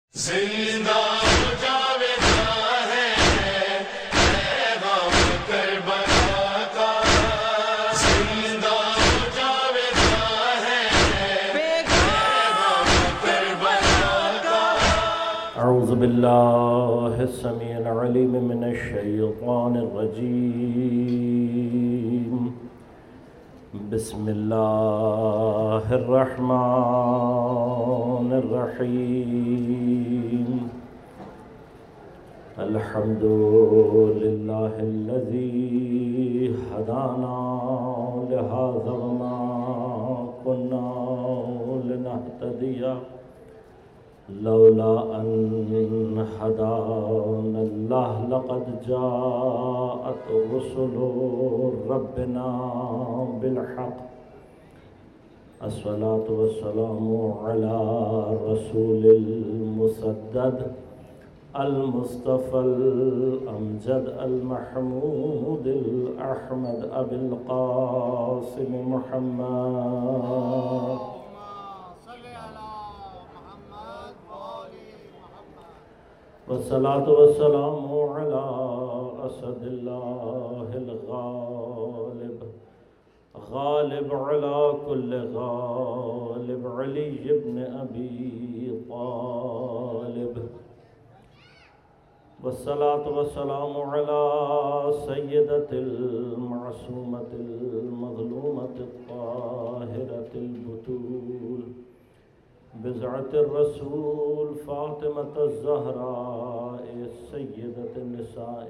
زندہ جاویدہ ہے پیغام کربلا کا، زندہ جاویدہ ہے پیغام کربلا کا۔ اعوذ باللہ السمیع العلیم من الشیطان الرجیم، بسم اللہ الرحمن الرحیم۔ الحمد للہ الذی ہدانا لہذا وما كنا لنهتدی لولا ان هدانا اللہ، لقد جاءت رسل ربنا بالحق۔ الصلاة والسلام على رسول المسدد المصطفى الأمجد المحمود الأحمد أبي القاسم محمد والصلاة والسلام على أسد الله الغالب، غالب على كل غالب، علي بن أبي طالب۔ والصلاة والسلام على سيدة المعصومة المظلومة الطاهرة البتول، بضعة الرسول فاطمة الزهراء سيدة النساء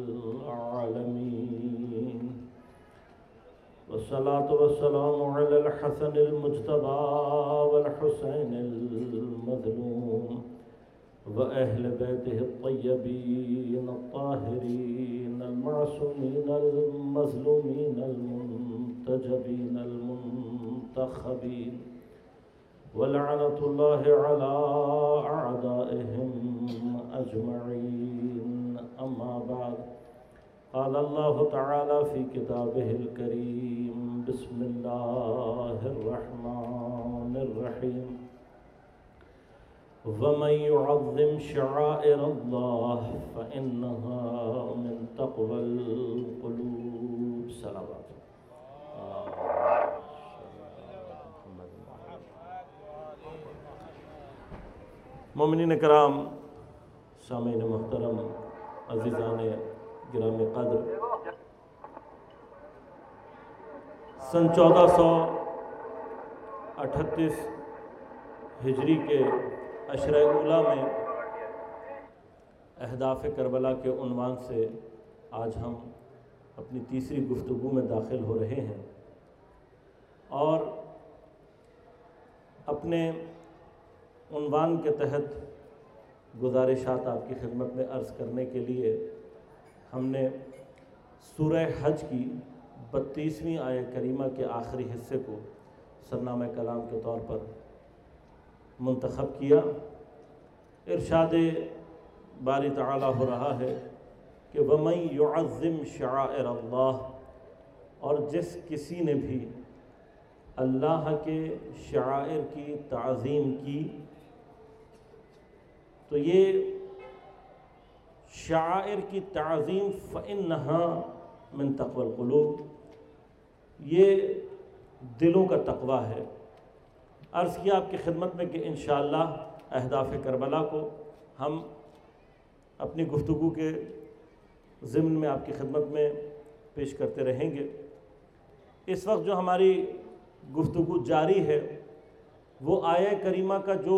العالمين۔ والصلاة والسلام على الحسن المجتبى والحسين المظلوم وأهل بيته الطيبين الطاهرين المعصومين المظلومين المنتجبين المنتخبين، ولعنة الله على أعدائهم أجمعين، أما بعد، قال الله تعالى في كتابه الكريم، بسم الله الرحمن الرحيم، ومن يعظم شعائر الله فإنها من تقوى القلوب۔ صلوات مومنین کرام، سامعین محترم، عزیزان گرام قدر، سن 1438 ہجری کے عشرہ اولیٰ میں اہداف کربلا کے عنوان سے آج ہم اپنی تیسری گفتگو میں داخل ہو رہے ہیں، اور اپنے عنوان کے تحت گزارشات آپ کی خدمت میں عرض کرنے کے لیے ہم نے سورہ حج کی 32ویں آیہ کریمہ کے آخری حصے کو سرنامہ کلام کے طور پر منتخب کیا۔ ارشاد باری تعالیٰ ہو رہا ہے کہ وَمَن يُعَظِّمْ شَعَائِرَ اللَّهِ، اور جس کسی نے بھی اللہ کے شعائر کی تعظیم کی، تو یہ شعائر کی تعظیم فَإِنَّهَا مِن تَقْوَى الْقُلُوبِ، یہ دلوں کا تقوی ہے۔ عرض کیا آپ کی خدمت میں کہ انشاءاللہ اہداف کربلا کو ہم اپنی گفتگو کے ضمن میں آپ کی خدمت میں پیش کرتے رہیں گے۔ اس وقت جو ہماری گفتگو جاری ہے وہ آیہ کریمہ کا جو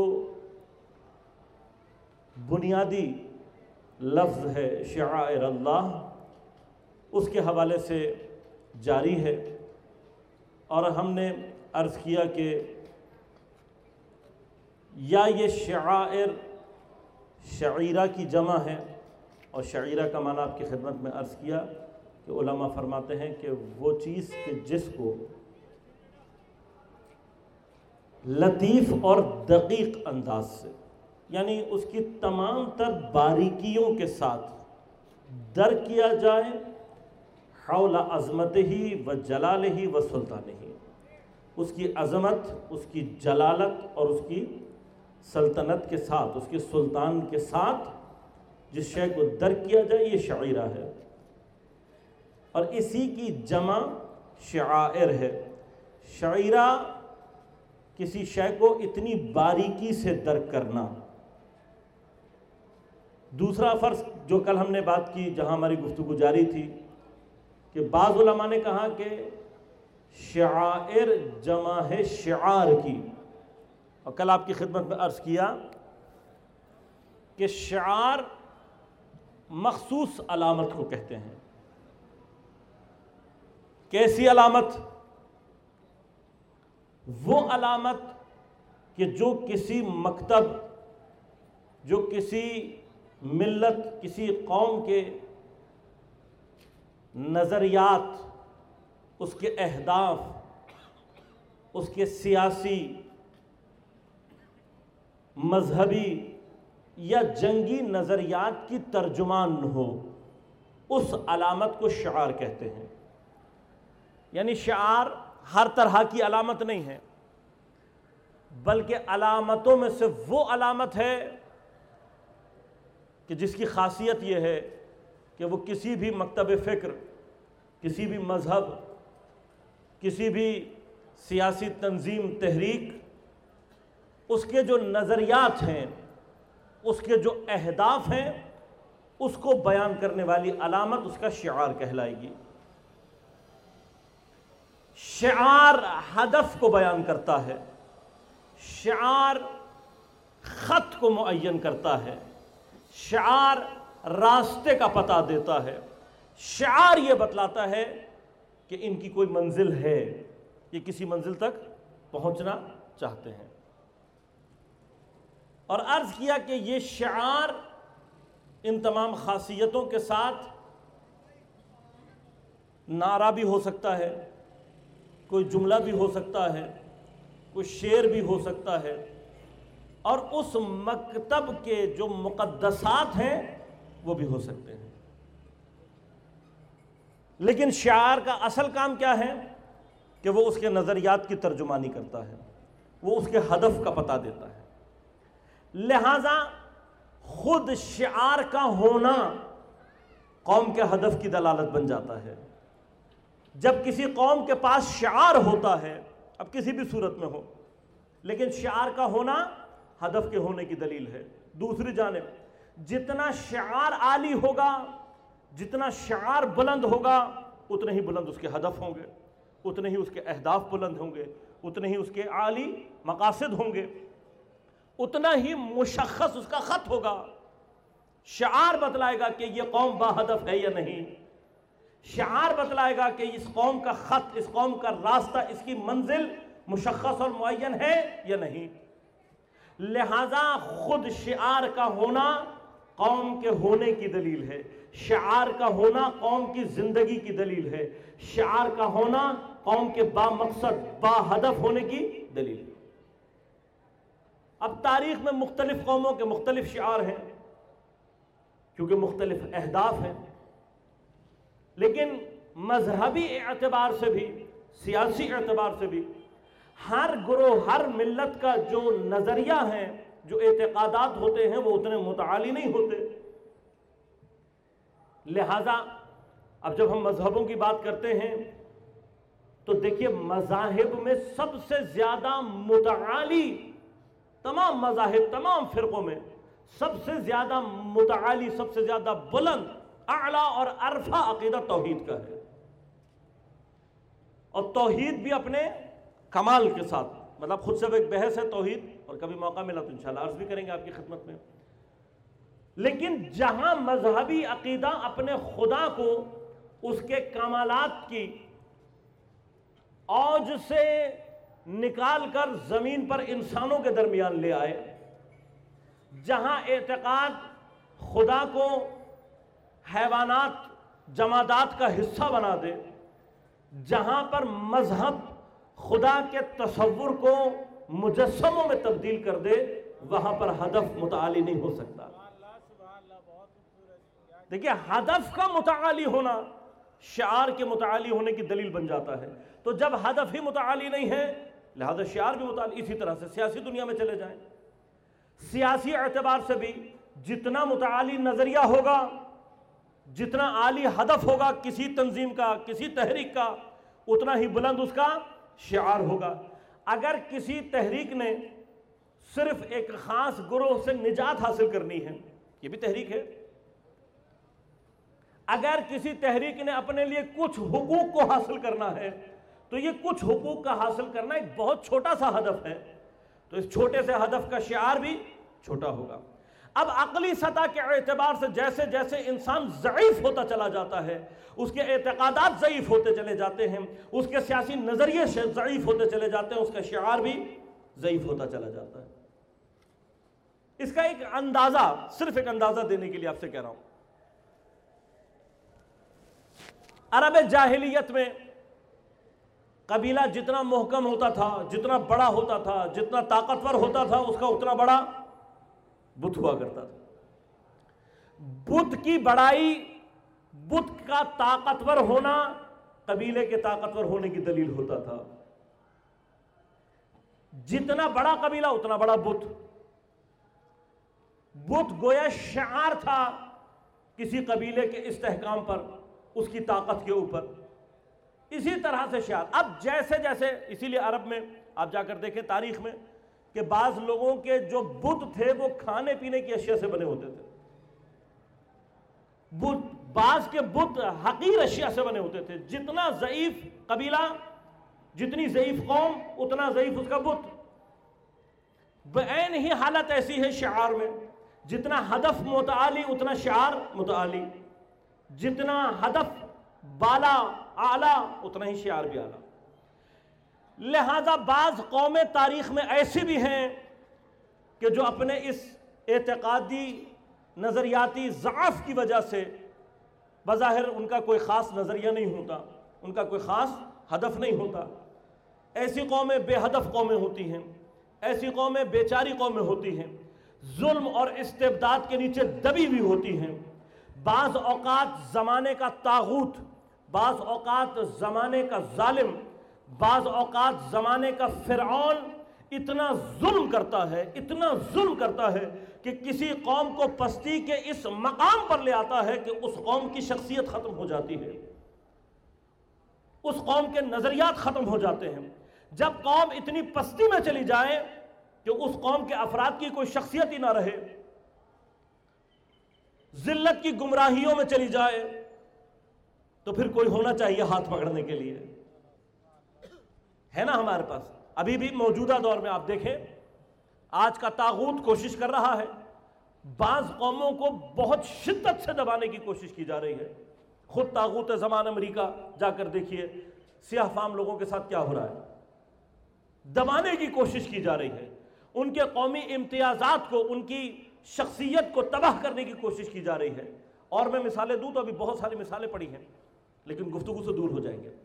بنیادی لفظ ہے شعائر اللہ، اس کے حوالے سے جاری ہے، اور ہم نے عرض کیا کہ یا یہ شعائر شعیرہ کی جمع ہے، اور شعیرہ کا معنی آپ کی خدمت میں عرض کیا کہ علماء فرماتے ہیں کہ وہ چیز کہ جس کو لطیف اور دقیق انداز سے، یعنی اس کی تمام تر باریکیوں کے ساتھ درک کیا جائے، حول عظمتہ و جلالہ و سلطانہ، اس کی عظمت، اس کی جلالت اور اس کی سلطنت کے ساتھ، اس کے سلطان کے ساتھ جس شے کو درک کیا جائے یہ شعیرہ ہے، اور اسی کی جمع شعائر ہے۔ شعیرہ کسی شے کو اتنی باریکی سے درک کرنا۔ دوسرا فرض جو کل ہم نے بات کی، جہاں ہماری گفتگو جاری تھی، کہ بعض علماء نے کہا کہ شعائر جمع ہے شعار کی، اور کل آپ کی خدمت میں عرض کیا کہ شعار مخصوص علامت کو کہتے ہیں۔ کیسی علامت؟ وہ علامت کہ جو کسی مکتب، جو کسی ملت، کسی قوم کے نظریات، اس کے اہداف، اس کے سیاسی، مذہبی یا جنگی نظریات کی ترجمان ہو، اس علامت کو شعار کہتے ہیں۔ یعنی شعار ہر طرح کی علامت نہیں ہے، بلکہ علامتوں میں سے وہ علامت ہے کہ جس کی خاصیت یہ ہے کہ وہ کسی بھی مکتب فکر، کسی بھی مذہب، کسی بھی سیاسی تنظیم، تحریک، اس کے جو نظریات ہیں، اس کے جو اہداف ہیں، اس کو بیان کرنے والی علامت اس کا شعار کہلائے گی۔ شعار ہدف کو بیان کرتا ہے، شعار خط کو معین کرتا ہے، شعار راستے کا پتہ دیتا ہے، شعار یہ بتلاتا ہے کہ ان کی کوئی منزل ہے، یہ کسی منزل تک پہنچنا چاہتے ہیں۔ اور عرض کیا کہ یہ شعار ان تمام خاصیتوں کے ساتھ نعرہ بھی ہو سکتا ہے، کوئی جملہ بھی ہو سکتا ہے، کوئی شعر بھی ہو سکتا ہے، اور اس مکتب کے جو مقدسات ہیں وہ بھی ہو سکتے ہیں۔ لیکن شعار کا اصل کام کیا ہے کہ وہ اس کے نظریات کی ترجمانی کرتا ہے، وہ اس کے ہدف کا پتہ دیتا ہے۔ لہذا خود شعار کا ہونا قوم کے ہدف کی دلالت بن جاتا ہے۔ جب کسی قوم کے پاس شعار ہوتا ہے، اب کسی بھی صورت میں ہو، لیکن شعار کا ہونا ہدف کے ہونے کی دلیل ہے۔ دوسری جانب جتنا شعار عالی ہوگا، جتنا شعار بلند ہوگا، اتنے ہی بلند اس کے ہدف ہوں گے، اتنے ہی اس کے اہداف بلند ہوں گے، اتنے ہی اس کے عالی مقاصد ہوں گے، اتنا ہی مشخص اس کا خط ہوگا۔ شعار بتلائے گا کہ یہ قوم با ہدف ہے یا نہیں، شعار بتلائے گا کہ اس قوم کا خط، اس قوم کا راستہ، اس کی منزل مشخص اور معین ہے یا نہیں۔ لہذا خود شعار کا ہونا قوم کے ہونے کی دلیل ہے، شعار کا ہونا قوم کی زندگی کی دلیل ہے، شعار کا ہونا قوم کے با مقصد، با ہدف ہونے کی دلیل ہے۔ اب تاریخ میں مختلف قوموں کے مختلف شعار ہیں، کیونکہ مختلف اہداف ہیں، لیکن مذہبی اعتبار سے بھی، سیاسی اعتبار سے بھی، ہر گروہ، ہر ملت کا جو نظریہ ہے، جو اعتقادات ہوتے ہیں، وہ اتنے متعالی نہیں ہوتے۔ لہذا اب جب ہم مذہبوں کی بات کرتے ہیں تو دیکھیے مذاہب میں سب سے زیادہ متعالی، تمام مذاہب، تمام فرقوں میں سب سے زیادہ متعالی، سب سے زیادہ بلند، اعلیٰ اور ارفع عقیدہ توحید کا ہے، اور توحید بھی اپنے کمال کے ساتھ، مطلب خود سے ایک بحث ہے توحید، اور کبھی موقع ملا تو انشاءاللہ عرض بھی کریں گے آپ کی خدمت میں۔ لیکن جہاں مذہبی عقیدہ اپنے خدا کو اس کے کمالات کی اوج سے نکال کر زمین پر انسانوں کے درمیان لے آئے، جہاں اعتقاد خدا کو حیوانات، جمادات کا حصہ بنا دے، جہاں پر مذہب خدا کے تصور کو مجسموں میں تبدیل کر دے، وہاں پر ہدف متعالی نہیں ہو سکتا۔ دیکھیے ہدف کا متعالی ہونا شعار کے متعالی ہونے کی دلیل بن جاتا ہے۔ تو جب ہدف ہی متعالی نہیں ہے، لہذا شعار بھی متعالی۔ اسی طرح سے سیاسی دنیا میں چلے جائیں، سیاسی اعتبار سے بھی جتنا متعالی نظریہ ہوگا، جتنا عالی ہدف ہوگا کسی تنظیم کا، کسی تحریک کا، اتنا ہی بلند اس کا شعار ہوگا۔ اگر کسی تحریک نے صرف ایک خاص گروہ سے نجات حاصل کرنی ہے، یہ بھی تحریک ہے۔ اگر کسی تحریک نے اپنے لیے کچھ حقوق کو حاصل کرنا ہے تو یہ کچھ حقوق کا حاصل کرنا ایک بہت چھوٹا سا ہدف ہے، تو اس چھوٹے سے ہدف کا شعار بھی چھوٹا ہوگا۔ اب عقلی سطح کے اعتبار سے جیسے جیسے انسان ضعیف ہوتا چلا جاتا ہے، اس کے اعتقادات ضعیف ہوتے چلے جاتے ہیں، اس کے سیاسی نظریے ضعیف ہوتے چلے جاتے ہیں، اس کا شعار بھی ضعیف ہوتا چلا جاتا ہے۔ اس کا ایک اندازہ، صرف ایک اندازہ دینے کے لیے آپ سے کہہ رہا ہوں، عرب جاہلیت میں قبیلہ جتنا محکم ہوتا تھا، جتنا بڑا ہوتا تھا، جتنا طاقتور ہوتا تھا، اس کا اتنا بڑا بت ہوا کرتا تھا۔ بت کی بڑائی، بت کا طاقتور ہونا قبیلے کے طاقتور ہونے کی دلیل ہوتا تھا۔ جتنا بڑا قبیلہ اتنا بڑا بت۔ بت گویا شعار تھا کسی قبیلے کے استحکام پر، اس کی طاقت کے اوپر۔ اسی طرح سے شعار، اب جیسے جیسے، اسی لیے عرب میں آپ جا کر دیکھیں تاریخ میں کہ بعض لوگوں کے جو بت تھے وہ کھانے پینے کی اشیاء سے بنے ہوتے تھے۔ بعض کے بت حقیر اشیاء سے بنے ہوتے تھے۔ جتنا ضعیف قبیلہ، جتنی ضعیف قوم، اتنا ضعیف اس کا بت۔ بعین ہی حالت ایسی ہے شعار میں، جتنا ہدف متعالی اتنا شعار متعالی، جتنا ہدف بالا اعلیٰ اتنا ہی شعار بھی اعلیٰ۔ لہذا بعض قومیں تاریخ میں ایسی بھی ہیں کہ جو اپنے اس اعتقادی نظریاتی ضعف کی وجہ سے، بظاہر ان کا کوئی خاص نظریہ نہیں ہوتا، ان کا کوئی خاص ہدف نہیں ہوتا، ایسی قومیں بے ہدف قومیں ہوتی ہیں، ایسی قومیں بیچاری قومیں ہوتی ہیں، ظلم اور استبداد کے نیچے دبی ہوئی ہوتی ہیں۔ بعض اوقات زمانے کا طاغوت، بعض اوقات زمانے کا ظالم، بعض اوقات زمانے کا فرعون اتنا ظلم کرتا ہے، اتنا ظلم کرتا ہے کہ کسی قوم کو پستی کے اس مقام پر لے آتا ہے کہ اس قوم کی شخصیت ختم ہو جاتی ہے، اس قوم کے نظریات ختم ہو جاتے ہیں۔ جب قوم اتنی پستی میں چلی جائے کہ اس قوم کے افراد کی کوئی شخصیت ہی نہ رہے، ذلت کی گمراہیوں میں چلی جائے، تو پھر کوئی ہونا چاہیے ہاتھ پکڑنے کے لیے، ہے نا ہمارے پاس۔ ابھی بھی موجودہ دور میں آپ دیکھیں، آج کا طاغوت کوشش کر رہا ہے، بعض قوموں کو بہت شدت سے دبانے کی کوشش کی جا رہی ہے۔ خود طاغوت زمان امریکہ جا کر دیکھیے سیاہ فام لوگوں کے ساتھ کیا ہو رہا ہے، دبانے کی کوشش کی جا رہی ہے، ان کے قومی امتیازات کو، ان کی شخصیت کو تباہ کرنے کی کوشش کی جا رہی ہے۔ اور میں مثالیں دوں تو ابھی بہت ساری مثالیں پڑی ہیں، لیکن گفتگو سے دور ہو جائیں گے۔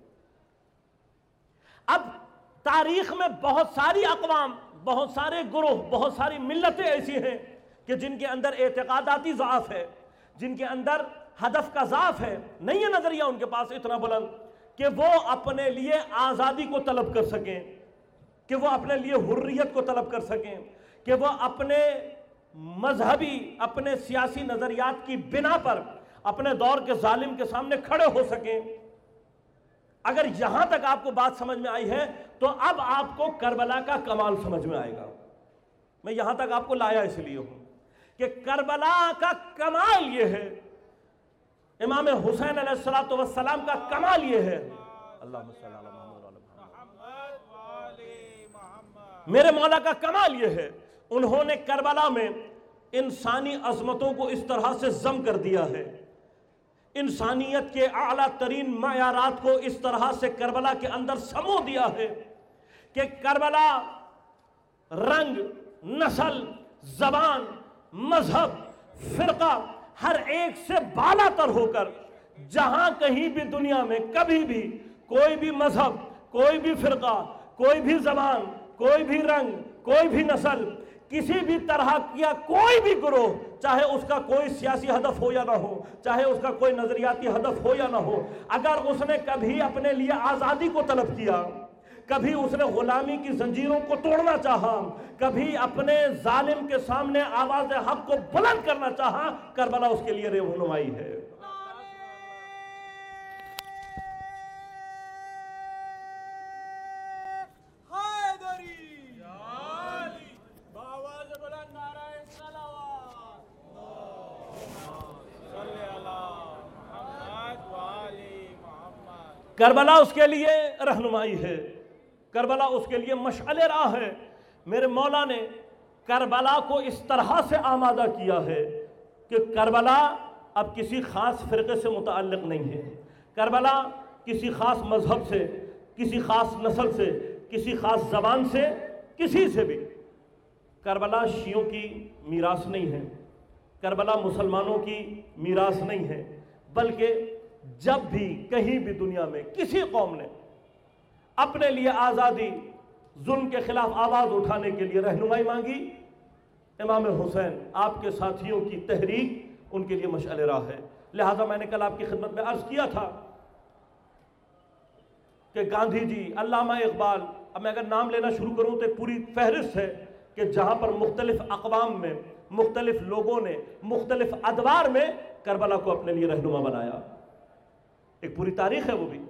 اب تاریخ میں بہت ساری اقوام، بہت سارے گروہ، بہت ساری ملتیں ایسی ہیں کہ جن کے اندر اعتقاداتی ضعف ہے، جن کے اندر ہدف کا ضعف ہے، نہیں ہے نظریہ ان کے پاس اتنا بلند کہ وہ اپنے لیے آزادی کو طلب کر سکیں، کہ وہ اپنے لیے حریت کو طلب کر سکیں، کہ وہ اپنے مذہبی، اپنے سیاسی نظریات کی بنا پر اپنے دور کے ظالم کے سامنے کھڑے ہو سکیں۔ اگر یہاں تک آپ کو بات سمجھ میں آئی ہے تو اب آپ کو کربلا کا کمال سمجھ میں آئے گا۔ میں یہاں تک آپ کو لایا اس لیے ہوں کہ کربلا کا کمال یہ ہے، امام حسین علیہ السلام کا کمال یہ ہے، اللہم صلی علی محمد، میرے مولا کا کمال یہ ہے، انہوں نے کربلا میں انسانی عظمتوں کو اس طرح سے ضم کر دیا ہے، انسانیت کے اعلیٰ ترین معیارات کو اس طرح سے کربلا کے اندر سمو دیا ہے کہ کربلا رنگ، نسل، زبان، مذہب، فرقہ، ہر ایک سے بالا تر ہو کر جہاں کہیں بھی دنیا میں کبھی بھی کوئی بھی مذہب، کوئی بھی فرقہ، کوئی بھی زبان، کوئی بھی رنگ، کوئی بھی نسل، کسی بھی طرح کیا کوئی بھی گروہ، چاہے اس کا کوئی سیاسی ہدف ہو یا نہ ہو، چاہے اس کا کوئی نظریاتی ہدف ہو یا نہ ہو، اگر اس نے کبھی اپنے لیے آزادی کو طلب کیا، کبھی اس نے غلامی کی زنجیروں کو توڑنا چاہا، کبھی اپنے ظالم کے سامنے آواز حق کو بلند کرنا چاہا، کربلا اس کے لیے رہنمائی ہے۔ کربلا اس کے لیے رہنمائی ہے، کربلا اس کے لیے مشعل راہ ہے۔ میرے مولا نے کربلا کو اس طرح سے آمادہ کیا ہے کہ کربلا اب کسی خاص فرقے سے متعلق نہیں ہے، کربلا کسی خاص مذہب سے، کسی خاص نسل سے، کسی خاص زبان سے، کسی سے بھی۔ کربلا شیعوں کی میراث نہیں ہے، کربلا مسلمانوں کی میراث نہیں ہے، بلکہ جب بھی کہیں بھی دنیا میں کسی قوم نے اپنے لیے آزادی، ظلم کے خلاف آواز اٹھانے کے لیے رہنمائی مانگی، امام حسین آپ کے ساتھیوں کی تحریک ان کے لیے مشعل راہ ہے۔ لہٰذا میں نے کل آپ کی خدمت میں عرض کیا تھا کہ گاندھی جی، علامہ اقبال، اب میں اگر نام لینا شروع کروں تو ایک پوری فہرست ہے کہ جہاں پر مختلف اقوام میں مختلف لوگوں نے مختلف ادوار میں کربلا کو اپنے لیے رہنما بنایا، ایک پوری تاریخ ہے وہ بھی۔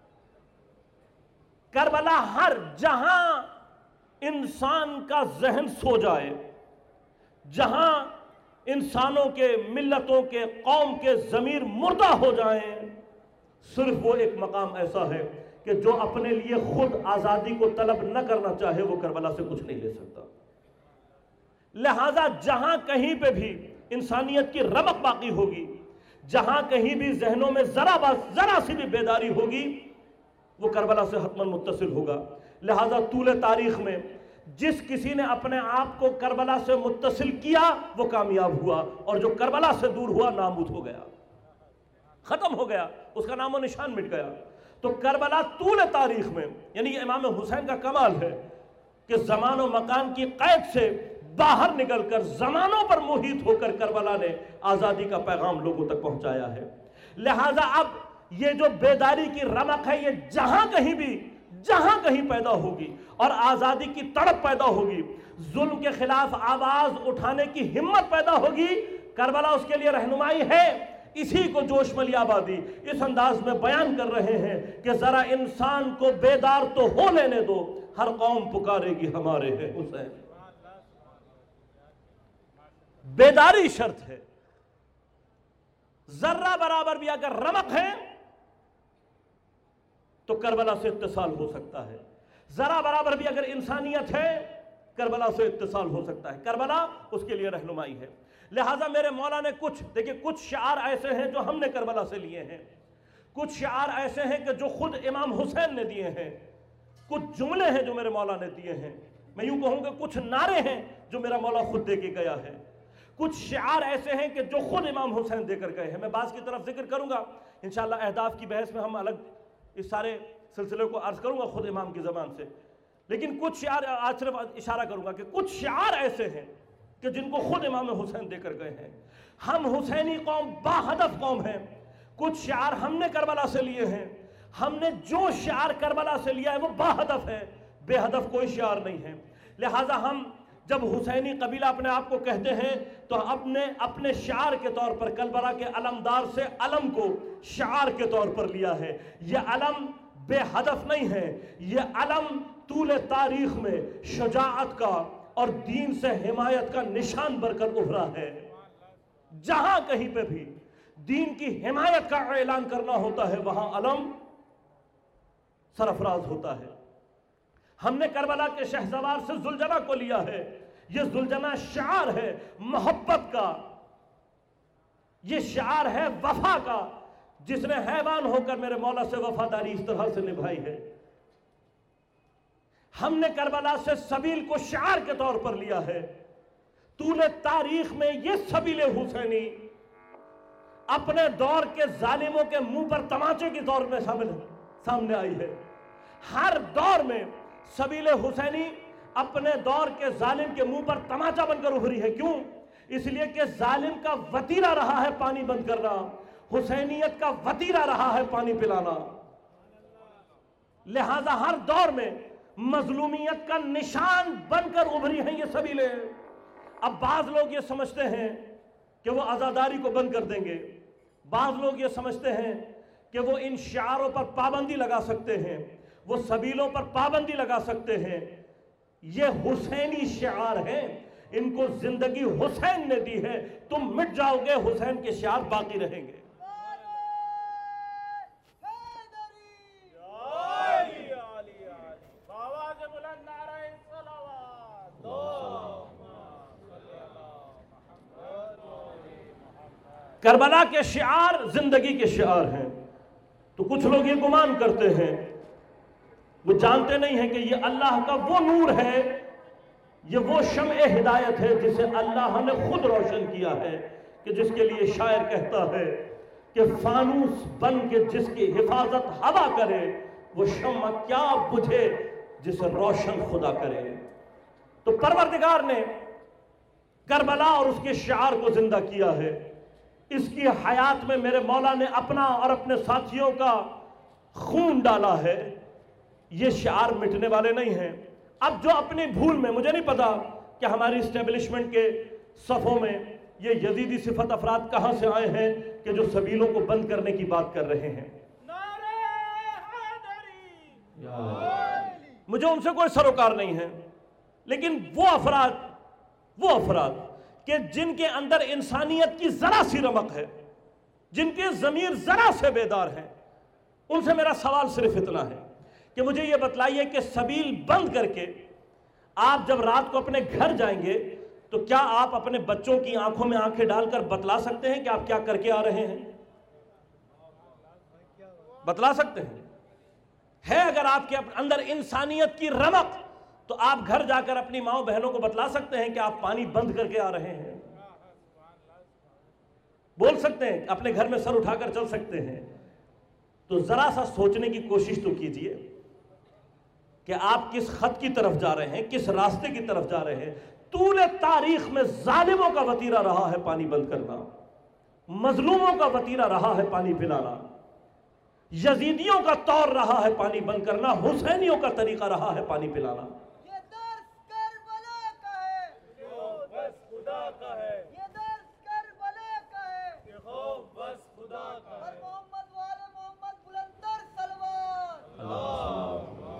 کربلا ہر جہاں انسان کا ذہن سو جائے، جہاں انسانوں کے، ملتوں کے، قوم کے ضمیر مردہ ہو جائیں، صرف وہ ایک مقام ایسا ہے کہ جو اپنے لیے خود آزادی کو طلب نہ کرنا چاہے وہ کربلا سے کچھ نہیں لے سکتا۔ لہٰذا جہاں کہیں پہ بھی انسانیت کی رمق باقی ہوگی، جہاں کہیں بھی ذہنوں میں ذرا سی بھی بیداری ہوگی، وہ کربلا سے حتماً متصل ہوگا۔ لہٰذا طول تاریخ میں جس کسی نے اپنے آپ کو کربلا سے متصل کیا وہ کامیاب ہوا، اور جو کربلا سے دور ہوا نابود ہو گیا، ختم ہو گیا، اس کا نام و نشان مٹ گیا۔ تو کربلا طول تاریخ میں، یعنی امام حسین کا کمال ہے کہ زمان و مکان کی قید سے باہر نکل کر زمانوں پر محیط ہو کر کربلا نے آزادی کا پیغام لوگوں تک پہنچایا ہے۔ لہٰذا اب یہ جو بیداری کی رمق ہے، یہ جہاں کہیں پیدا ہوگی اور آزادی کی تڑپ پیدا ہوگی، ظلم کے خلاف آواز اٹھانے کی ہمت پیدا ہوگی، کربلا اس کے لیے رہنمائی ہے۔ اسی کو جوش ملی آبادی اس انداز میں بیان کر رہے ہیں کہ ذرا انسان کو بیدار تو ہو لینے دو، ہر قوم پکارے گی ہمارے ہیں حسین۔ بیداری شرط ہے، ذرہ برابر بھی اگر رمق ہے تو کربلا سے اتصال ہو سکتا ہے، ذرہ برابر بھی اگر انسانیت ہے کربلا سے اتصال ہو سکتا ہے۔ کربلا اس کے لیے رہنمائی ہے۔ لہٰذا میرے مولا نے کچھ شعار ایسے ہیں جو ہم نے کربلا سے لیے ہیں، کچھ شعار ایسے ہیں کہ جو خود امام حسین نے دیے ہیں، کچھ جملے ہیں جو میرے مولا نے دیے ہیں، میں یوں کہوں کہ کچھ نعرے ہیں جو میرا مولا خود دے کے گیا ہے، کچھ شعار ایسے ہیں کہ جو خود امام حسین دے کر گئے ہیں۔ میں بعض کی طرف ذکر کروں گا انشاءاللہ، اہداف کی بحث میں ہم الگ اس سارے سلسلے کو عرض کروں گا خود امام کی زبان سے، لیکن کچھ شعار آج صرف اشارہ کروں گا کہ کچھ شعار ایسے ہیں کہ جن کو خود امام حسین دے کر گئے ہیں۔ ہم حسینی قوم با ہدف قوم ہیں، کچھ شعار ہم نے کربلا سے لیے ہیں، ہم نے جو شعار کربلا سے لیا ہے وہ با ہدف ہے، بے ہدف کوئی شعار نہیں ہے۔ لہٰذا ہم جب حسینی قبیلہ اپنے آپ کو کہتے ہیں تو اپنے شعار کے طور پر کربلا کے علمدار سے علم کو شعار کے طور پر لیا ہے۔ یہ علم بے ہدف نہیں ہے، یہ علم طول تاریخ میں شجاعت کا اور دین سے حمایت کا نشان بن کر ابھرا ہے۔ جہاں کہیں پہ بھی دین کی حمایت کا اعلان کرنا ہوتا ہے وہاں علم سرفراز ہوتا ہے۔ ہم نے کربلا کے شہسوار سے زلجنہ کو لیا ہے، یہ زلجنہ شعار ہے محبت کا، یہ شعار ہے وفا کا، جس نے حیوان ہو کر میرے مولا سے وفاداری اس طرح سے نبھائی ہے۔ ہم نے کربلا سے سبیل کو شعار کے طور پر لیا ہے۔ طول تاریخ میں یہ سبیل حسینی اپنے دور کے ظالموں کے منہ پر تماچے کی طور میں سامنے آئی ہے۔ ہر دور میں سبیل حسینی اپنے دور کے ظالم کے منہ پر تماچا بن کر ابھری ہے۔ کیوں؟ اس لیے کہ ظالم کا وتیرہ رہا ہے پانی بند کرنا، حسینیت کا وتیرہ رہا ہے پانی پلانا۔ لہذا ہر دور میں مظلومیت کا نشان بن کر ابھری ہیں یہ سبیلیں۔ اب بعض لوگ یہ سمجھتے ہیں کہ وہ عزاداری کو بند کر دیں گے، بعض لوگ یہ سمجھتے ہیں کہ وہ ان شعاروں پر پابندی لگا سکتے ہیں، وہ سبیلوں پر پابندی لگا سکتے ہیں۔ یہ حسینی شعار ہیں، ان کو زندگی حسین نے دی ہے، تم مٹ جاؤ گے، حسین کے شعار باقی رہیں گے۔ کربلا کے شعار زندگی کے شعار ہیں، تو کچھ لوگ یہ گمان کرتے ہیں، وہ جانتے نہیں ہیں کہ یہ اللہ کا وہ نور ہے، یہ وہ شمع ہدایت ہے جسے اللہ نے خود روشن کیا ہے، کہ جس کے لیے شاعر کہتا ہے کہ فانوس بن کے جس کی حفاظت ہوا کرے، وہ شمع کیا بجھے جسے روشن خدا کرے۔ تو پروردگار نے کربلا اور اس کے شعار کو زندہ کیا ہے۔ اس کی حیات میں میرے مولا نے اپنا اور اپنے ساتھیوں کا خون ڈالا ہے۔ یہ شعار مٹنے والے نہیں ہیں۔ اب جو اپنی بھول میں، مجھے نہیں پتا کہ ہماری اسٹیبلشمنٹ کے صفوں میں یہ یزیدی صفت افراد کہاں سے آئے ہیں کہ جو سبیلوں کو بند کرنے کی بات کر رہے ہیں۔ مجھے ان سے کوئی سروکار نہیں ہے، لیکن وہ افراد کہ جن کے اندر انسانیت کی ذرا سی رمق ہے، جن کے ضمیر ذرا سے بیدار ہیں، ان سے میرا سوال صرف اتنا ہے کہ مجھے یہ بتلائیے کہ سبیل بند کر کے آپ جب رات کو اپنے گھر جائیں گے تو کیا آپ اپنے بچوں کی آنکھوں میں آنکھیں ڈال کر بتلا سکتے ہیں کہ آپ کیا کر کے آ رہے ہیں؟ بتلا سکتے ہیں؟ ہے اگر آپ کے اندر انسانیت کی رمق تو آپ گھر جا کر اپنی ماؤں بہنوں کو بتلا سکتے ہیں کہ آپ پانی بند کر کے آ رہے ہیں؟ بول سکتے ہیں، اپنے گھر میں سر اٹھا کر چل سکتے ہیں؟ تو ذرا سا سوچنے کی کوشش تو کیجئے کہ آپ کس خط کی طرف جا رہے ہیں، کس راستے کی طرف جا رہے ہیں۔ طول تاریخ میں ظالموں کا وتیرہ رہا ہے پانی بند کرنا، مظلوموں کا وتیرہ رہا ہے پانی پلانا، یزیدیوں کا طور رہا ہے پانی بند کرنا، حسینیوں کا طریقہ رہا ہے پانی پلانا۔ یہ درس کربلا کا ہے، یہ بس خدا کا ہے، یہ درس کربلا کا ہے، یہ خوف بس خدا کا ہے۔ محمد والے محمد بلندر سلوات۔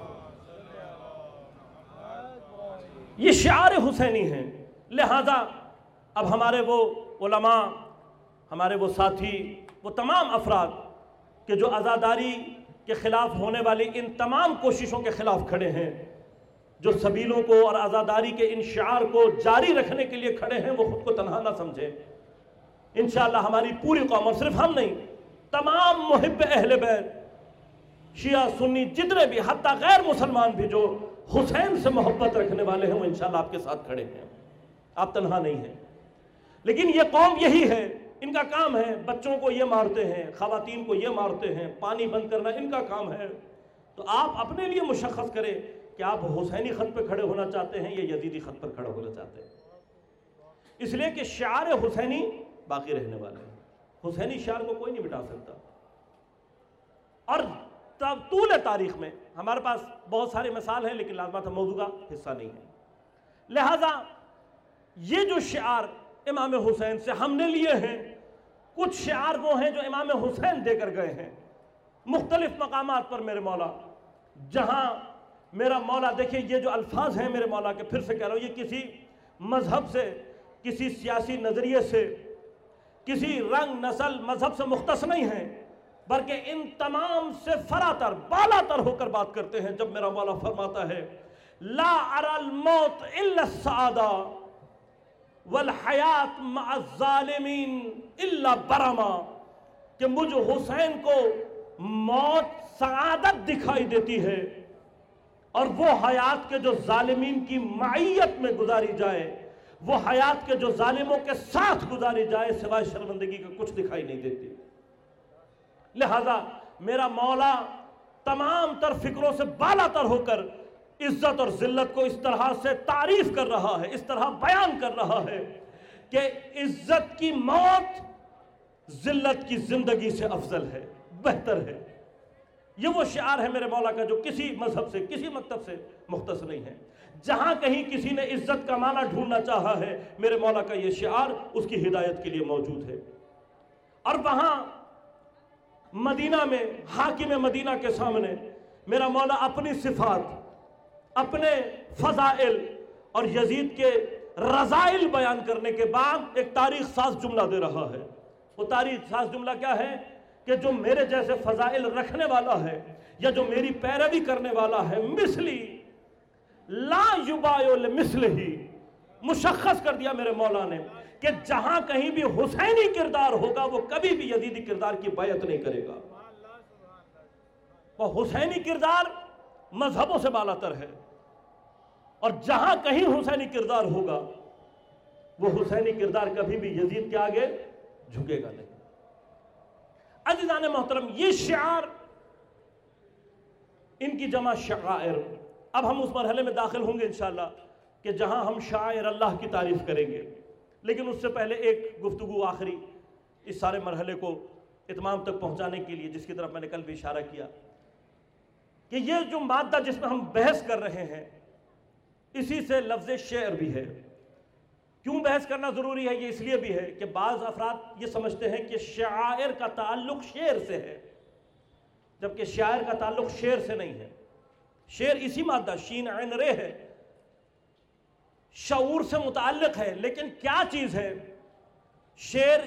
یہ شعار حسینی ہیں۔ لہذا اب ہمارے وہ علماء، ہمارے وہ ساتھی، وہ تمام افراد کہ جو عزاداری کے خلاف ہونے والی ان تمام کوششوں کے خلاف کھڑے ہیں، جو سبیلوں کو اور عزاداری کے ان شعار کو جاری رکھنے کے لیے کھڑے ہیں، وہ خود کو تنہا نہ سمجھیں۔ انشاءاللہ ہماری پوری قوم، اور صرف ہم نہیں، تمام محب اہل بیت، شیعہ سنی جتنے بھی، حتیٰ غیر مسلمان بھی جو حسین سے محبت رکھنے والے ہیں، وہ انشاءاللہ آپ کے ساتھ کھڑے ہیں۔ آپ تنہا نہیں ہیں۔ لیکن یہ قوم یہی ہے، ان کا کام ہے بچوں کو یہ مارتے ہیں، خواتین کو یہ مارتے ہیں، پانی بند کرنا ان کا کام ہے۔ تو آپ اپنے لیے مشخص کریں کہ آپ حسینی خط پہ کھڑے ہونا چاہتے ہیں یا یزیدی خط پر کھڑے ہونا چاہتے ہیں۔ اس لیے کہ شعار حسینی باقی رہنے والے ہیں، حسینی شعار کو کوئی نہیں مٹا سکتا۔ اور طول تاریخ میں ہمارے پاس بہت سارے مثال ہیں، لیکن لازمات موضوع کا حصہ نہیں ہے۔ لہٰذا یہ جو شعار امام حسین سے ہم نے لیے ہیں، کچھ شعار وہ ہیں جو امام حسین دے کر گئے ہیں مختلف مقامات پر۔ میرے مولا، جہاں میرا مولا، دیکھیں یہ جو الفاظ ہیں میرے مولا کے، پھر سے کہہ رہا ہوں، یہ کسی مذہب سے، کسی سیاسی نظریے سے، کسی رنگ، نسل، مذہب سے مختص نہیں ہیں، بلکہ ان تمام سے فراتر، بالا تر ہو کر بات کرتے ہیں۔ جب میرا مولا فرماتا ہے لا ارى الموت الا السعادہ والحیات مع الظالمین الا برما، کہ مجھ حسین کو موت سعادت دکھائی دیتی ہے، اور وہ حیات کے جو ظالمین کی معیت میں گزاری جائے، وہ حیات کے جو ظالموں کے ساتھ گزاری جائے، سوائے شرمندگی کا کچھ دکھائی نہیں دیتی۔ لہذا میرا مولا تمام تر فکروں سے بالا تر ہو کر عزت اور ذلت کو اس طرح سے تعریف کر رہا ہے، اس طرح بیان کر رہا ہے کہ عزت کی موت ذلت کی زندگی سے افضل ہے، بہتر ہے۔ یہ وہ شعار ہے میرے مولا کا جو کسی مذہب سے کسی مکتب سے مختص نہیں ہے. جہاں کہیں کسی نے عزت کا معنی ڈھونڈنا چاہا ہے میرے مولا کا یہ شعار اس کی ہدایت کے لیے موجود ہے. اور وہاں مدینہ میں حاکم مدینہ کے سامنے میرا مولا اپنی صفات، اپنے فضائل اور یزید کے رذائل بیان کرنے کے بعد ایک تاریخ ساز جملہ دے رہا ہے. وہ تاریخ ساز جملہ کیا ہے کہ جو میرے جیسے فضائل رکھنے والا ہے یا جو میری پیروی کرنے والا ہے، مثلی لا یبایع لمثلہ، مشخص کر دیا میرے مولا نے کہ جہاں کہیں بھی حسینی کردار ہوگا وہ کبھی بھی یزیدی کردار کی بیعت نہیں کرے گا. وہ حسینی کردار مذہبوں سے بالا تر ہے، اور جہاں کہیں حسینی کردار ہوگا وہ حسینی کردار کبھی بھی یزید کے آگے جھکے گا نہیں. عزیزان محترم، یہ شعار، ان کی جمع شعائر. اب ہم اس مرحلے میں داخل ہوں گے انشاءاللہ کہ جہاں ہم شعائر اللہ کی تعریف کریں گے، لیکن اس سے پہلے ایک گفتگو آخری اس سارے مرحلے کو اتمام تک پہنچانے کے لیے، جس کی طرف میں نے کل بھی اشارہ کیا کہ یہ جو مادہ جس میں ہم بحث کر رہے ہیں اسی سے لفظ شعر بھی ہے. کیوں بحث کرنا ضروری ہے؟ یہ اس لیے بھی ہے کہ بعض افراد یہ سمجھتے ہیں کہ شاعر کا تعلق شعر سے ہے، جبکہ شاعر کا تعلق شعر سے نہیں ہے. شعر اسی مادہ شین عین رے ہے، شعور سے متعلق ہے، لیکن کیا چیز ہے؟ شعر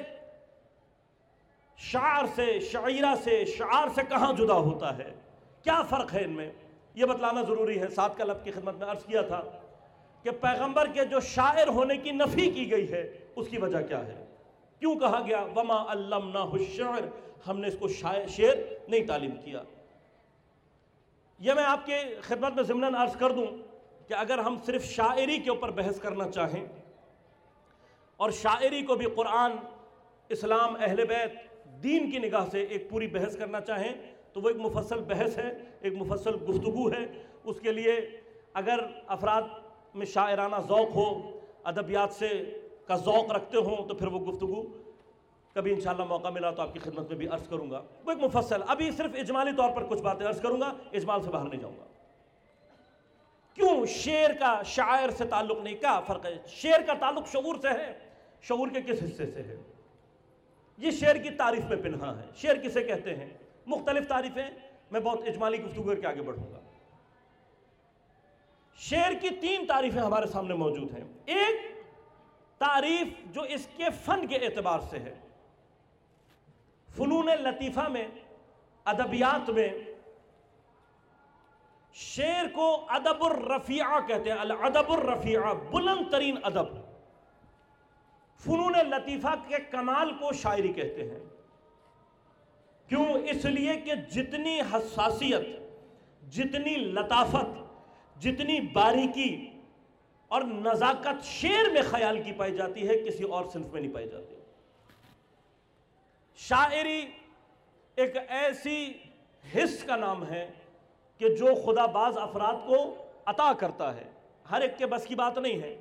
شاعر سے، شاعرہ سے، شعار سے کہاں جدا ہوتا ہے؟ کیا فرق ہے ان میں؟ یہ بتلانا ضروری ہے. ساتھ کل آپ کی خدمت میں عرض کیا تھا کہ پیغمبر کے جو شاعر ہونے کی نفی کی گئی ہے اس کی وجہ کیا ہے؟ کیوں کہا گیا وما علمناہ الشعر، ہم نے اس کو شعر نہیں تعلیم کیا؟ یہ میں آپ کے خدمت میں ضمناً عرض کر دوں کہ اگر ہم صرف شاعری کے اوپر بحث کرنا چاہیں اور شاعری کو بھی قرآن، اسلام، اہل بیت، دین کی نگاہ سے ایک پوری بحث کرنا چاہیں تو وہ ایک مفصل بحث ہے، ایک مفصل گفتگو ہے. اس کے لیے اگر افراد میں شاعرانہ ذوق ہو، ادبیات سے کا ذوق رکھتے ہوں، تو پھر وہ گفتگو کبھی انشاءاللہ موقع ملا تو آپ کی خدمت میں بھی عرض کروں گا. وہ ایک مفصل، ابھی صرف اجمالی طور پر کچھ باتیں عرض کروں گا، اجمال سے باہر نہیں جاؤں گا. کیوں شعر کا شاعر سے تعلق نہیں؟ کیا فرق ہے؟ شعر کا تعلق شعور سے ہے. شعور کے کس حصے سے ہے؟ یہ شعر کی تعریف میں پنہا ہے. شعر کسے کہتے ہیں؟ مختلف تعریفیں، میں بہت اجمالی گفتگو کر کے آگے بڑھوں گا. شعر کی 3 تعریفیں ہمارے سامنے موجود ہیں. ایک تعریف جو اس کے فن کے اعتبار سے ہے. فنون لطیفہ میں، ادبیات میں شعر کو ادب الرفیعہ کہتے ہیں. الادب الرفیعہ، بلند ترین ادب. فنون لطیفہ کے کمال کو شاعری کہتے ہیں. کیوں؟ اس لیے کہ جتنی حساسیت، جتنی لطافت، جتنی باریکی اور نزاکت شعر میں خیال کی پائی جاتی ہے کسی اور صنف میں نہیں پائی جاتی. شاعری ایک ایسی حس کا نام ہے کہ جو خدا بعض افراد کو عطا کرتا ہے، ہر ایک کے بس کی بات نہیں ہے.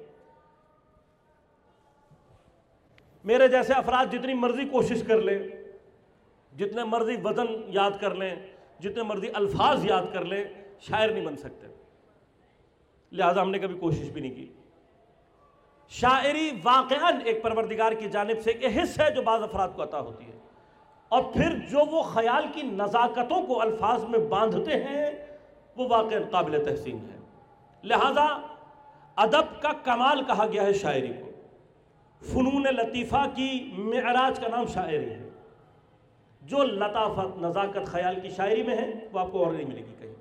میرے جیسے افراد جتنی مرضی کوشش کر لیں، جتنے مرضی وزن یاد کر لیں، جتنے مرضی الفاظ یاد کر لیں، شاعر نہیں بن سکتے. لہذا ہم نے کبھی کوشش بھی نہیں کی. شاعری واقعاً ایک پروردگار کی جانب سے ایک حص ہے جو بعض افراد کو عطا ہوتی ہے، اور پھر جو وہ خیال کی نزاکتوں کو الفاظ میں باندھتے ہیں وہ واقعاً قابل تحسین ہے. لہذا ادب کا کمال کہا گیا ہے شاعری کو. فنون لطیفہ کی معراج کا نام شاعری ہے. جو لطافت، نزاکت خیال کی شاعری میں ہے وہ آپ کو اور نہیں ملے گی کہیں.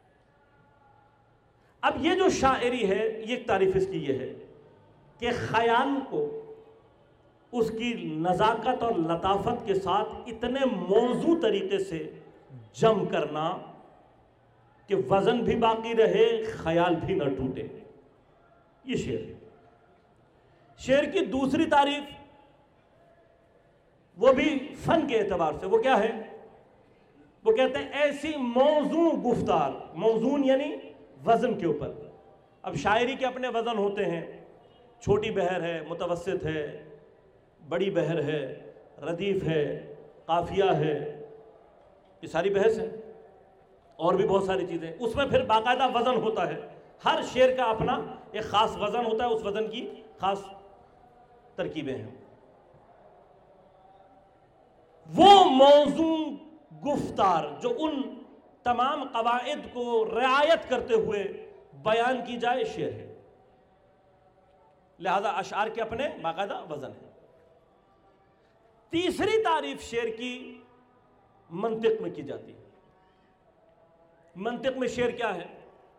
اب یہ جو شاعری ہے، یہ ایک تعریف اس کی یہ ہے کہ خیال کو اس کی نزاکت اور لطافت کے ساتھ اتنے موزوں طریقے سے جم کرنا کہ وزن بھی باقی رہے، خیال بھی نہ ٹوٹے. یہ شعر ہے. شعر کی دوسری تعریف وہ بھی فن کے اعتبار سے، وہ کیا ہے؟ وہ کہتے ہیں ایسی موزوں گفتار. موزون یعنی وزن کے اوپر. اب شاعری کے اپنے وزن ہوتے ہیں. چھوٹی بحر ہے، متوسط ہے، بڑی بحر ہے، ردیف ہے، قافیہ ہے، یہ ساری بحث ہے. اور بھی بہت ساری چیزیں. اس میں پھر باقاعدہ وزن ہوتا ہے. ہر شعر کا اپنا ایک خاص وزن ہوتا ہے, اس وزن کی خاص ترکیبیں ہیں. وہ موزوں گفتار جو ان تمام قواعد کو رعایت کرتے ہوئے بیان کی جائے شعر ہے. لہذا اشعار کے اپنے باقاعدہ وزن ہے. تیسری تعریف شعر کی منطق میں کی جاتی ہے. منطق میں شعر کیا ہے؟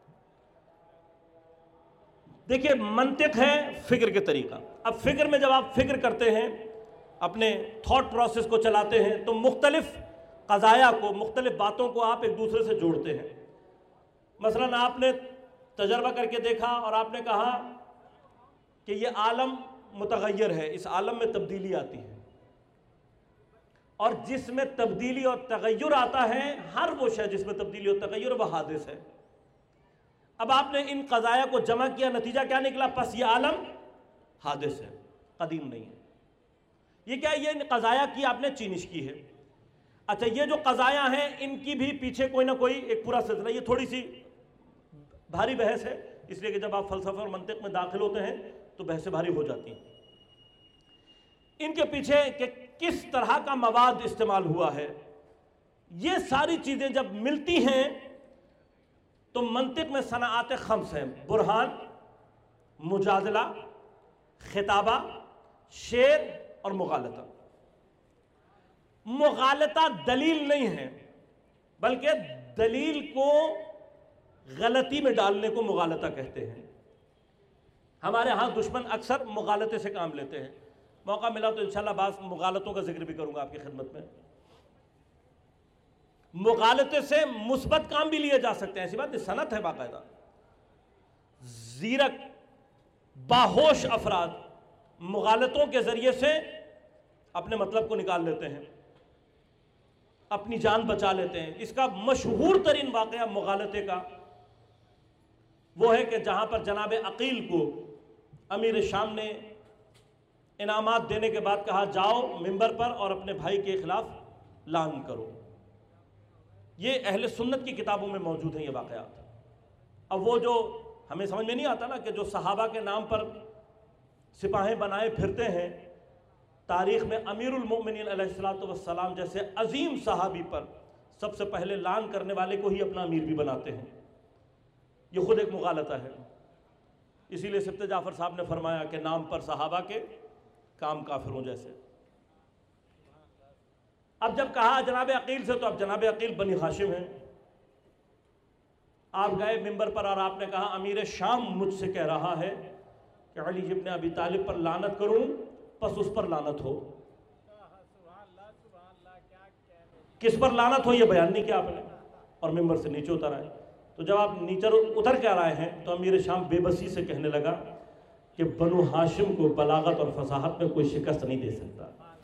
دیکھیے, منطق ہے فکر کے طریقہ. اب فکر میں جب آپ فکر کرتے ہیں, اپنے تھاٹ پروسیس کو چلاتے ہیں, تو مختلف قضایا کو, مختلف باتوں کو آپ ایک دوسرے سے جوڑتے ہیں. مثلاً آپ نے تجربہ کر کے دیکھا اور آپ نے کہا کہ یہ عالم متغیر ہے, اس عالم میں تبدیلی آتی ہے, اور جس میں تبدیلی اور تغیر آتا ہے, ہر وہ شے جس میں تبدیلی اور تغیر وہ حادث ہے. اب آپ نے ان قضایا کو جمع کیا, نتیجہ کیا نکلا؟ پس یہ عالم حادث ہے, قدیم نہیں ہے. یہ کیا؟ یہ قضایا کی آپ نے چینش کی ہے. اچھا, یہ جو قضایا ہیں ان کی بھی پیچھے کوئی نہ کوئی ایک پورا سلسلہ. یہ تھوڑی سی بھاری بحث ہے, اس لیے کہ جب آپ فلسفہ اور منطق میں داخل ہوتے ہیں تو بحثیں بھاری ہو جاتی ہیں. ان کے پیچھے کہ کس طرح کا مواد استعمال ہوا ہے, یہ ساری چیزیں جب ملتی ہیں تو منطق میں صنعات خمس ہیں: برہان, مجادلہ, خطابہ, شعر اور مغالطہ. مغالطہ دلیل نہیں ہے, بلکہ دلیل کو غلطی میں ڈالنے کو مغالطہ کہتے ہیں. ہمارے ہاں دشمن اکثر مغالطے سے کام لیتے ہیں. موقع ملا تو انشاءاللہ بعض مغالطوں کا ذکر بھی کروں گا آپ کی خدمت میں. مغالطے سے مثبت کام بھی لیے جا سکتے ہیں, ایسی بات نہیں, صنعت ہے باقاعدہ. زیرک باہوش افراد مغالطوں کے ذریعے سے اپنے مطلب کو نکال لیتے ہیں, اپنی جان بچا لیتے ہیں. اس کا مشہور ترین واقعہ مغالطے کا وہ ہے کہ جہاں پر جناب عقیل کو امیر شام نے انعامات دینے کے بعد کہا جاؤ ممبر پر اور اپنے بھائی کے خلاف لعن کرو. یہ اہل سنت کی کتابوں میں موجود ہیں یہ واقعات. اب وہ جو ہمیں سمجھ میں نہیں آتا نا کہ جو صحابہ کے نام پر سپاہیں بنائے پھرتے ہیں, تاریخ میں امیر المؤمنین علیہ السلام جیسے عظیم صحابی پر سب سے پہلے لعن کرنے والے کو ہی اپنا امیر بھی بناتے ہیں. یہ خود ایک مغالطہ ہے. اسی لیے سبت جعفر صاحب نے فرمایا کہ نام پر صحابہ کے کام کافروں جیسے. اب جب کہا جناب عقیل سے, تو اب جناب عقیل بنی ہاشم ہیں. آپ گئے ممبر پر اور آپ نے کہا امیر شام مجھ سے کہہ رہا ہے کہ علی ابن ابی طالب پر لعنت کروں, پس اس پر لعنت ہو. کس پر لعنت ہو یہ بیان نہیں کیا آپ نے, اور ممبر سے نیچے اتر آئے. تو جب آپ نیچے اتر کے آ رہے ہیں تو امیر شام بے بسی سے کہنے لگا کہ بنو ہاشم کو بلاغت اور فصاحت میں کوئی شکست نہیں دے سکتا.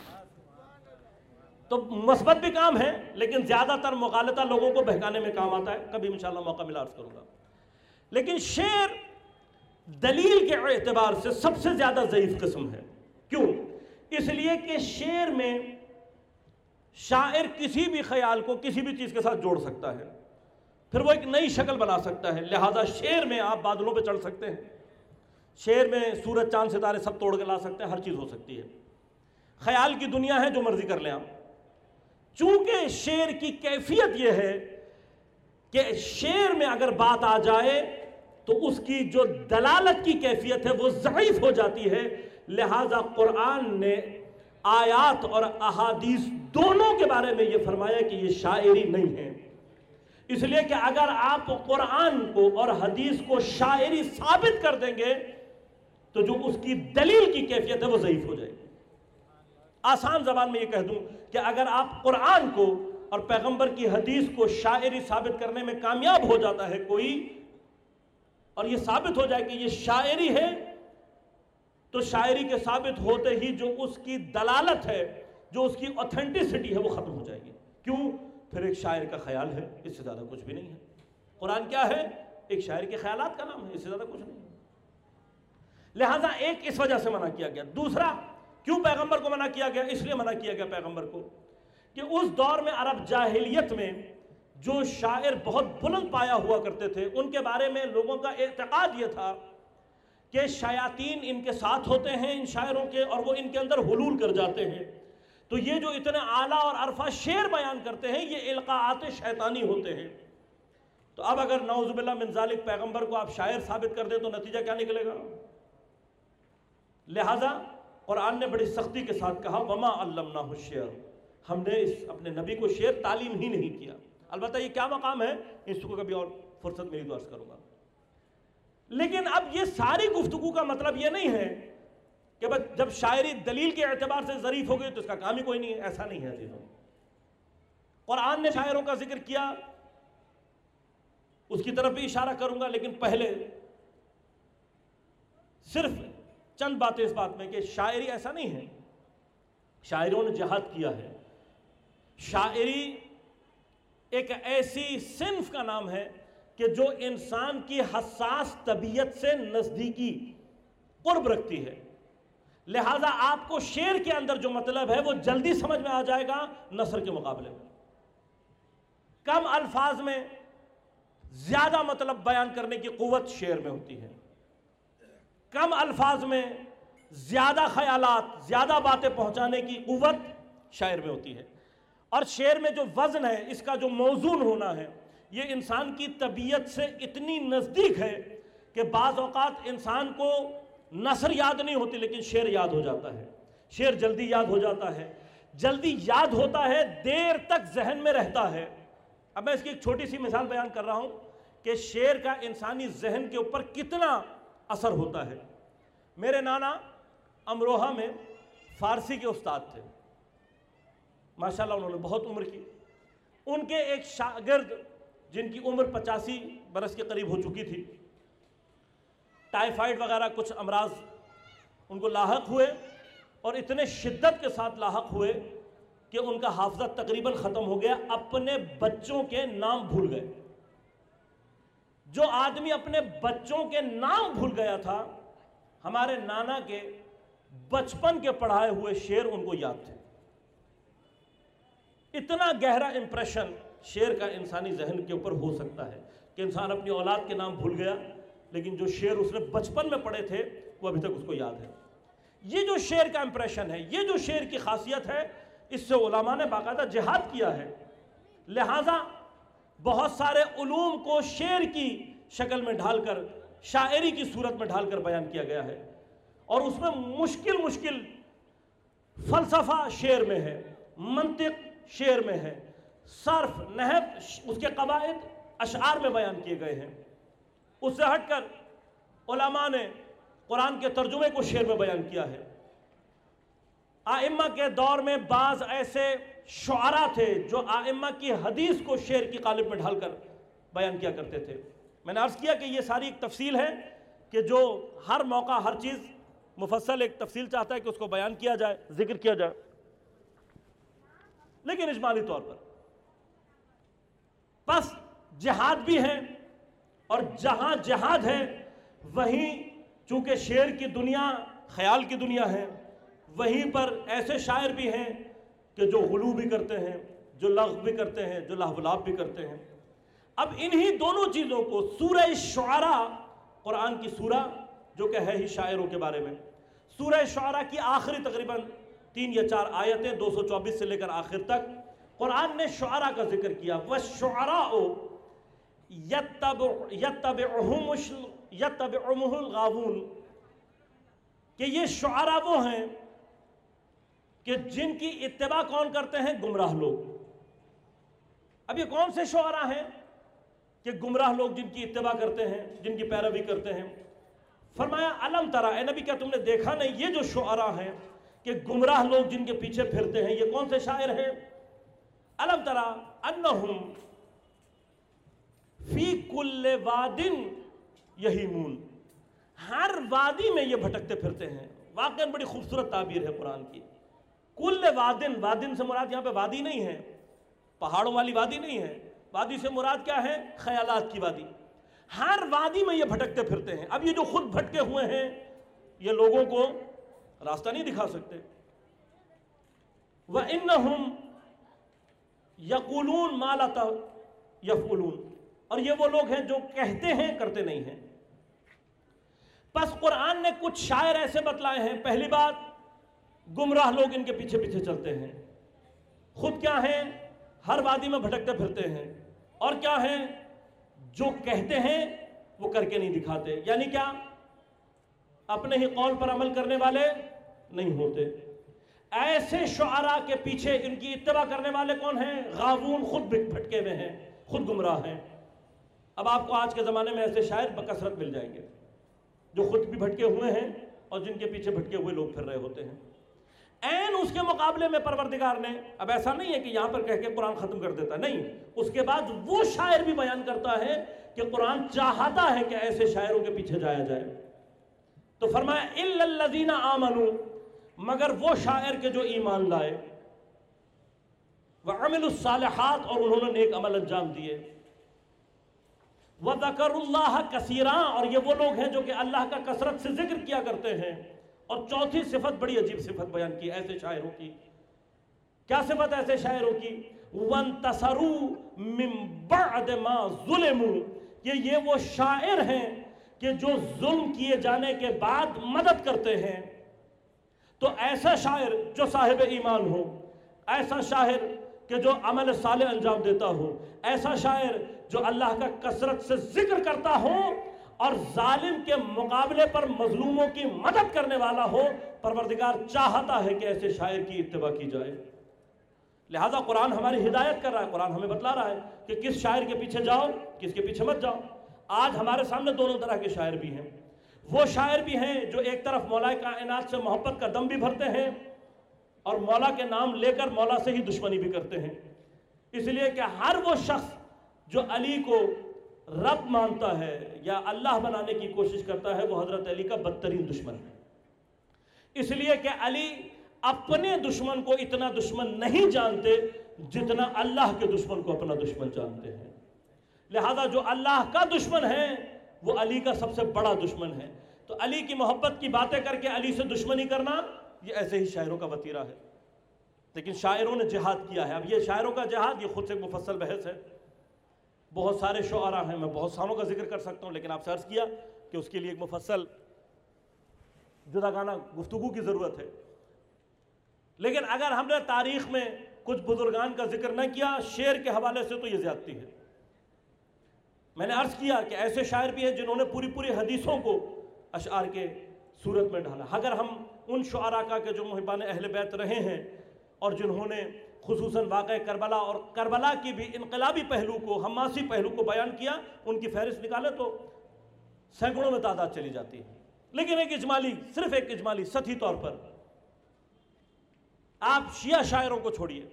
تو مثبت بھی کام ہے, لیکن زیادہ تر مغالطہ لوگوں کو بہکانے میں کام آتا ہے. کبھی انشاءاللہ موقع ملا عرض کروں گا. لیکن شعر دلیل کے اعتبار سے سب سے زیادہ ضعیف قسم ہے. کیوں؟ اس لیے کہ شعر میں شاعر کسی بھی خیال کو کسی بھی چیز کے ساتھ جوڑ سکتا ہے, پھر وہ ایک نئی شکل بنا سکتا ہے. لہذا شعر میں آپ بادلوں پہ چڑھ سکتے ہیں, شعر میں سورج چاند ستارے سب توڑ کے لا سکتے ہیں, ہر چیز ہو سکتی ہے. خیال کی دنیا ہے, جو مرضی کر لیں آپ. چونکہ شعر کی کیفیت یہ ہے کہ شعر میں اگر بات آ جائے تو اس کی جو دلالت کی کیفیت ہے وہ ضعیف ہو جاتی ہے. لہذا قرآن نے آیات اور احادیث دونوں کے بارے میں یہ فرمایا کہ یہ شاعری نہیں ہے. اس لیے کہ اگر آپ قرآن کو اور حدیث کو شاعری ثابت کر دیں گے تو جو اس کی دلیل کی کیفیت ہے وہ ضعیف ہو جائے گی. آسان زبان میں یہ کہہ دوں کہ اگر آپ قرآن کو اور پیغمبر کی حدیث کو شاعری ثابت کرنے میں کامیاب ہو جاتا ہے کوئی, اور یہ ثابت ہو جائے کہ یہ شاعری ہے, تو شاعری کے ثابت ہوتے ہی جو اس کی دلالت ہے, جو اس کی اوتھینٹسٹی ہے وہ ختم ہو جائے گی. کیوں؟ پھر ایک شاعر کا خیال ہے, اس سے زیادہ کچھ بھی نہیں ہے. قرآن کیا ہے؟ ایک شاعر کے خیالات کا نام ہے, اس سے زیادہ کچھ نہیں ہے. لہٰذا ایک اس وجہ سے منع کیا گیا. دوسرا, کیوں پیغمبر کو منع کیا گیا؟ اس لیے منع کیا گیا پیغمبر کو کہ اس دور میں عرب جاہلیت میں جو شاعر بہت بلند پایا ہوا کرتے تھے، ان کے بارے میں لوگوں کا اعتقاد یہ تھا کہ شیاطین ان کے ساتھ ہوتے ہیں ان شاعروں کے، اور وہ ان کے اندر حلول کر جاتے ہیں. تو یہ جو اتنے اعلیٰ اور عرفہ شعر بیان کرتے ہیں یہ القاعات شیطانی ہوتے ہیں. تو اب اگر نعوذ باللہ من ذالک پیغمبر کو آپ شاعر ثابت کر دیں تو نتیجہ کیا نکلے گا؟ لہذا قرآن نے بڑی سختی کے ساتھ کہا وما علمناہ الشعر، ہم نے اپنے نبی کو شعر تعلیم ہی نہیں کیا. البتہ یہ کیا مقام ہے اس کو کبھی اور فرصت ملی تو عرض کروں گا. لیکن اب یہ ساری گفتگو کا مطلب یہ نہیں ہے کہ بس جب شاعری دلیل کے اعتبار سے ظریف ہو گئی تو اس کا کام ہی کوئی نہیں ہے. ایسا نہیں ہے عزیزوں. قرآن نے شاعروں کا ذکر کیا، اس کی طرف بھی اشارہ کروں گا، لیکن پہلے صرف چند باتیں اس بات میں کہ شاعری ایسا نہیں ہے. شاعروں نے جہاد کیا ہے. شاعری ایک ایسی صنف کا نام ہے کہ جو انسان کی حساس طبیعت سے نزدیکی قرب رکھتی ہے. لہٰذا آپ کو شعر کے اندر جو مطلب ہے وہ جلدی سمجھ میں آ جائے گا نثر کے مقابلے میں. کم الفاظ میں زیادہ مطلب بیان کرنے کی قوت شعر میں ہوتی ہے. کم الفاظ میں زیادہ خیالات، زیادہ باتیں پہنچانے کی قوت شاعر میں ہوتی ہے. اور شعر میں جو وزن ہے، اس کا جو موزون ہونا ہے، یہ انسان کی طبیعت سے اتنی نزدیک ہے کہ بعض اوقات انسان کو نثر یاد نہیں ہوتی لیکن شعر یاد ہو جاتا ہے. شعر جلدی یاد ہو جاتا ہے، جلدی یاد ہوتا ہے، دیر تک ذہن میں رہتا ہے. اب میں اس کی ایک چھوٹی سی مثال بیان کر رہا ہوں کہ شعر کا انسانی ذہن کے اوپر کتنا اثر ہوتا ہے. میرے نانا امروہہ میں فارسی کے استاد تھے، ماشاءاللہ انہوں نے بہت عمر کی. ان کے ایک شاگرد جن کی عمر 85 برس کے قریب ہو چکی تھی، ٹائیفائڈ وغیرہ کچھ امراض ان کو لاحق ہوئے، اور اتنے شدت کے ساتھ لاحق ہوئے کہ ان کا حافظہ تقریباً ختم ہو گیا. اپنے بچوں کے نام بھول گئے. جو آدمی اپنے بچوں کے نام بھول گیا تھا، ہمارے نانا کے بچپن کے پڑھائے ہوئے شعر ان کو یاد تھے. اتنا گہرا امپریشن شعر کا انسانی ذہن کے اوپر ہو سکتا ہے کہ انسان اپنی اولاد کے نام بھول گیا لیکن جو شعر اس نے بچپن میں پڑھے تھے وہ ابھی تک اس کو یاد ہے. یہ جو شعر کا امپریشن ہے، یہ جو شعر کی خاصیت ہے، اس سے علماء نے باقاعدہ جہاد کیا ہے. لہٰذا بہت سارے علوم کو شعر کی شکل میں ڈھال کر، شاعری کی صورت میں ڈھال کر بیان کیا گیا ہے. اور اس میں مشکل فلسفہ شعر میں ہے، منطق شعر میں ہے، صرف نحو اس کے قواعد اشعار میں بیان کیے گئے ہیں. اس سے ہٹ کر علماء نے قرآن کے ترجمے کو شعر میں بیان کیا ہے. ائمہ کے دور میں بعض ایسے شعراء تھے جو ائمہ کی حدیث کو شعر کی قالب میں ڈھال کر بیان کیا کرتے تھے. میں نے عرض کیا کہ یہ ساری ایک تفصیل ہے کہ جو ہر موقع ہر چیز مفصل ایک تفصیل چاہتا ہے کہ اس کو بیان کیا جائے، ذکر کیا جائے. لیکن اجمالی طور پر بس جہاد بھی ہے، اور جہاں جہاد ہے وہیں چونکہ شعر کی دنیا خیال کی دنیا ہے، وہیں پر ایسے شاعر بھی ہیں کہ جو غلو بھی کرتے ہیں، جو لغو بھی کرتے ہیں، جو لہو و لعب بھی کرتے ہیں. اب انہی دونوں چیزوں کو سورہ شعراء، قرآن کی سورہ جو کہ ہے ہی شاعروں کے بارے میں، سورہ شعراء کی آخری تقریباً 3 یا 4 آیتیں 224 سے لے کر آخر تک قرآن نے شعراء کا ذکر کیا. وَالشُّعَرَاءُ يَتَّبِعُهُمُ الْغَاوُونَ، کہ یہ شعراء وہ ہیں کہ جن کی اتباع کون کرتے ہیں؟ گمراہ لوگ. اب یہ کون سے شعراء ہیں کہ گمراہ لوگ جن کی اتباع کرتے ہیں، جن کی پیروی کرتے ہیں؟ فرمایا الم ترى، اے نبی کیا تم نے دیکھا نہیں یہ جو شعراء ہیں کہ گمراہ لوگ جن کے پیچھے پھرتے ہیں، یہ کون سے شاعر ہیں؟ الم ترى انہم فی کل واد یہیمون، ہر وادی میں یہ بھٹکتے پھرتے ہیں. واقعاً بڑی خوبصورت تعبیر ہے قرآن کی. کل وادن، وادن سے مراد یہاں پہ وادی نہیں ہے، پہاڑوں والی وادی نہیں ہے. وادی سے مراد کیا ہے؟ خیالات کی وادی. ہر وادی میں یہ بھٹکتے پھرتے ہیں. اب یہ جو خود بھٹکے ہوئے ہیں یہ لوگوں کو راستہ نہیں دکھا سکتے. وَإِنَّهُمْ يَقُولُونَ مَا لَا यफ़उलून, اور یہ وہ لوگ ہیں جو کہتے ہیں کرتے نہیں ہیں۔ پس قرآن نے کچھ شاعر ایسے بتلائے ہیں۔ پہلی بات، گمراہ لوگ ان کے پیچھے پیچھے چلتے ہیں، خود کیا ہیں؟ ہر وادی میں بھٹکتے پھرتے ہیں، اور کیا ہیں؟ جو کہتے ہیں وہ کر کے نہیں دکھاتے، یعنی کیا؟ اپنے ہی قول پر عمل کرنے والے نہیں ہوتے۔ ایسے شعراء کے پیچھے ان کی اتباع کرنے والے کون ہیں؟ غاوون، خود بھٹکے ہوئے ہیں، خود گمراہ ہیں۔ اب آپ کو آج کے زمانے میں ایسے شاعر بکثرت مل جائیں گے جو خود بھی بھٹکے ہوئے ہیں اور جن کے پیچھے بھٹکے ہوئے لوگ پھر رہے ہوتے ہیں۔ این اس کے مقابلے میں پروردگار نے، اب ایسا نہیں ہے کہ یہاں پر کہہ کے قرآن ختم کر دیتا، نہیں، اس کے بعد وہ شاعر بھی بیان کرتا ہے کہ قرآن چاہتا ہے کہ ایسے شاعروں کے پیچھے جایا جائے۔ تو فرمایا اِلَّا الَّذِينَ آمَنُوا، مگر وہ شاعر کے جو ایمان لائے، وَعَمِلُوا الصَّالِحَاتِ، اور انہوں نے نیک عمل انجام دیے، وَذَكَرُوا اللَّهَ كَثِيرًا، اور یہ وہ لوگ ہیں جو کہ اللہ کا کثرت سے ذکر کیا کرتے ہیں۔ اور چوتھی صفت، بڑی عجیب صفت بیان کی ایسے شاعروں کی۔ کیا صفت ایسے شاعروں کی؟ وَانْتَصَرُوا مِن بَعْدِ مَا ظُلِمُوا، یہ وہ شاعر ہیں کہ جو ظلم کیے جانے کے بعد مدد کرتے ہیں۔ تو ایسا شاعر جو صاحب ایمان ہو، ایسا شاعر کہ جو عمل صالح انجام دیتا ہو، ایسا شاعر جو اللہ کا کثرت سے ذکر کرتا ہو اور ظالم کے مقابلے پر مظلوموں کی مدد کرنے والا ہو، پروردگار چاہتا ہے کہ ایسے شاعر کی اتباع کی جائے۔ لہذا قرآن ہماری ہدایت کر رہا ہے، قرآن ہمیں بتلا رہا ہے کہ کس شاعر کے پیچھے جاؤ، کس کے پیچھے مت جاؤ۔ آج ہمارے سامنے دونوں طرح کے شاعر بھی ہیں۔ وہ شاعر بھی ہیں جو ایک طرف مولا کائنات سے محبت کا دم بھی بھرتے ہیں اور مولا کے نام لے کر مولا سے ہی دشمنی بھی کرتے ہیں، اس لیے کہ ہر وہ شخص جو علی کو رب مانتا ہے یا اللہ بنانے کی کوشش کرتا ہے، وہ حضرت علی کا بدترین دشمن ہے۔ اس لیے کہ علی اپنے دشمن کو اتنا دشمن نہیں جانتے جتنا اللہ کے دشمن کو اپنا دشمن جانتے ہیں۔ لہذا جو اللہ کا دشمن ہے وہ علی کا سب سے بڑا دشمن ہے۔ تو علی کی محبت کی باتیں کر کے علی سے دشمنی کرنا، یہ ایسے ہی شاعروں کا وتیرہ ہے۔ لیکن شاعروں نے جہاد کیا ہے۔ اب یہ شاعروں کا جہاد، یہ خود سے ایک مفصل بحث ہے۔ بہت سارے شعراء ہیں، میں بہت ساروں کا ذکر کر سکتا ہوں، لیکن آپ سے عرض کیا کہ اس کے لیے ایک مفصل جداگانہ گفتگو کی ضرورت ہے۔ لیکن اگر ہم نے تاریخ میں کچھ بزرگان کا ذکر نہ کیا شعر کے حوالے سے، تو یہ زیادتی ہے۔ میں نے عرض کیا کہ ایسے شاعر بھی ہیں جنہوں نے پوری حدیثوں کو اشعار کے صورت میں ڈھالا۔ اگر ہم ان شعراء کا کہ جو محبان اہل بیت رہے ہیں اور جنہوں نے خصوصاً واقع کربلا اور کربلا کی بھی انقلابی پہلو کو، حماسی پہلو کو بیان کیا، ان کی فہرست نکالے تو سینکڑوں میں تعداد چلی جاتی ہے۔ لیکن ایک اجمالی، صرف ایک اجمالی سطحی طور پر، آپ شیعہ شاعروں کو چھوڑیے،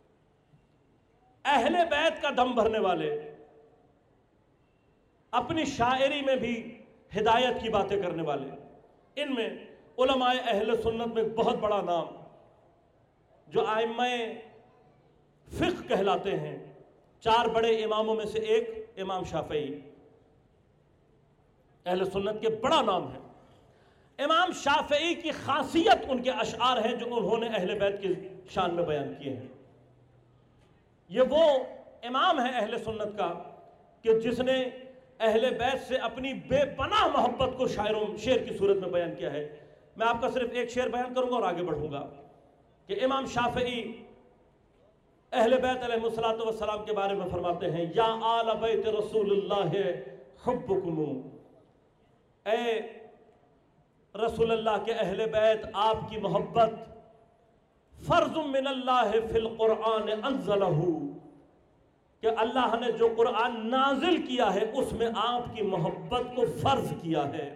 اہل بیت کا دم بھرنے والے اپنی شاعری میں بھی ہدایت کی باتیں کرنے والے، ان میں علماء اہل سنت میں ایک بہت بڑا نام جو ائمہ فقہ کہلاتے ہیں، چار بڑے اماموں میں سے ایک امام شافعی، اہل سنت کے بڑا نام ہے۔ امام شافعی کی خاصیت ان کے اشعار ہیں جو انہوں نے اہل بیت کی شان میں بیان کیے ہیں۔ یہ وہ امام ہے اہل سنت کا کہ جس نے اہل بیت سے اپنی بے پناہ محبت کو شعر کی صورت میں بیان کیا ہے۔ میں آپ کا صرف ایک شعر بیان کروں گا اور آگے بڑھوں گا کہ امام شافعی اہل بیت علیہ السلام کے بارے میں فرماتے ہیں، یا آل بیت رسول اللہ حبکم، اے رسول اللہ کے اہل بیت، آپ کی محبت فرض من اللہ فی القرآن انزلہ، کہ اللہ نے جو قرآن نازل کیا ہے اس میں آپ کی محبت کو فرض کیا ہے۔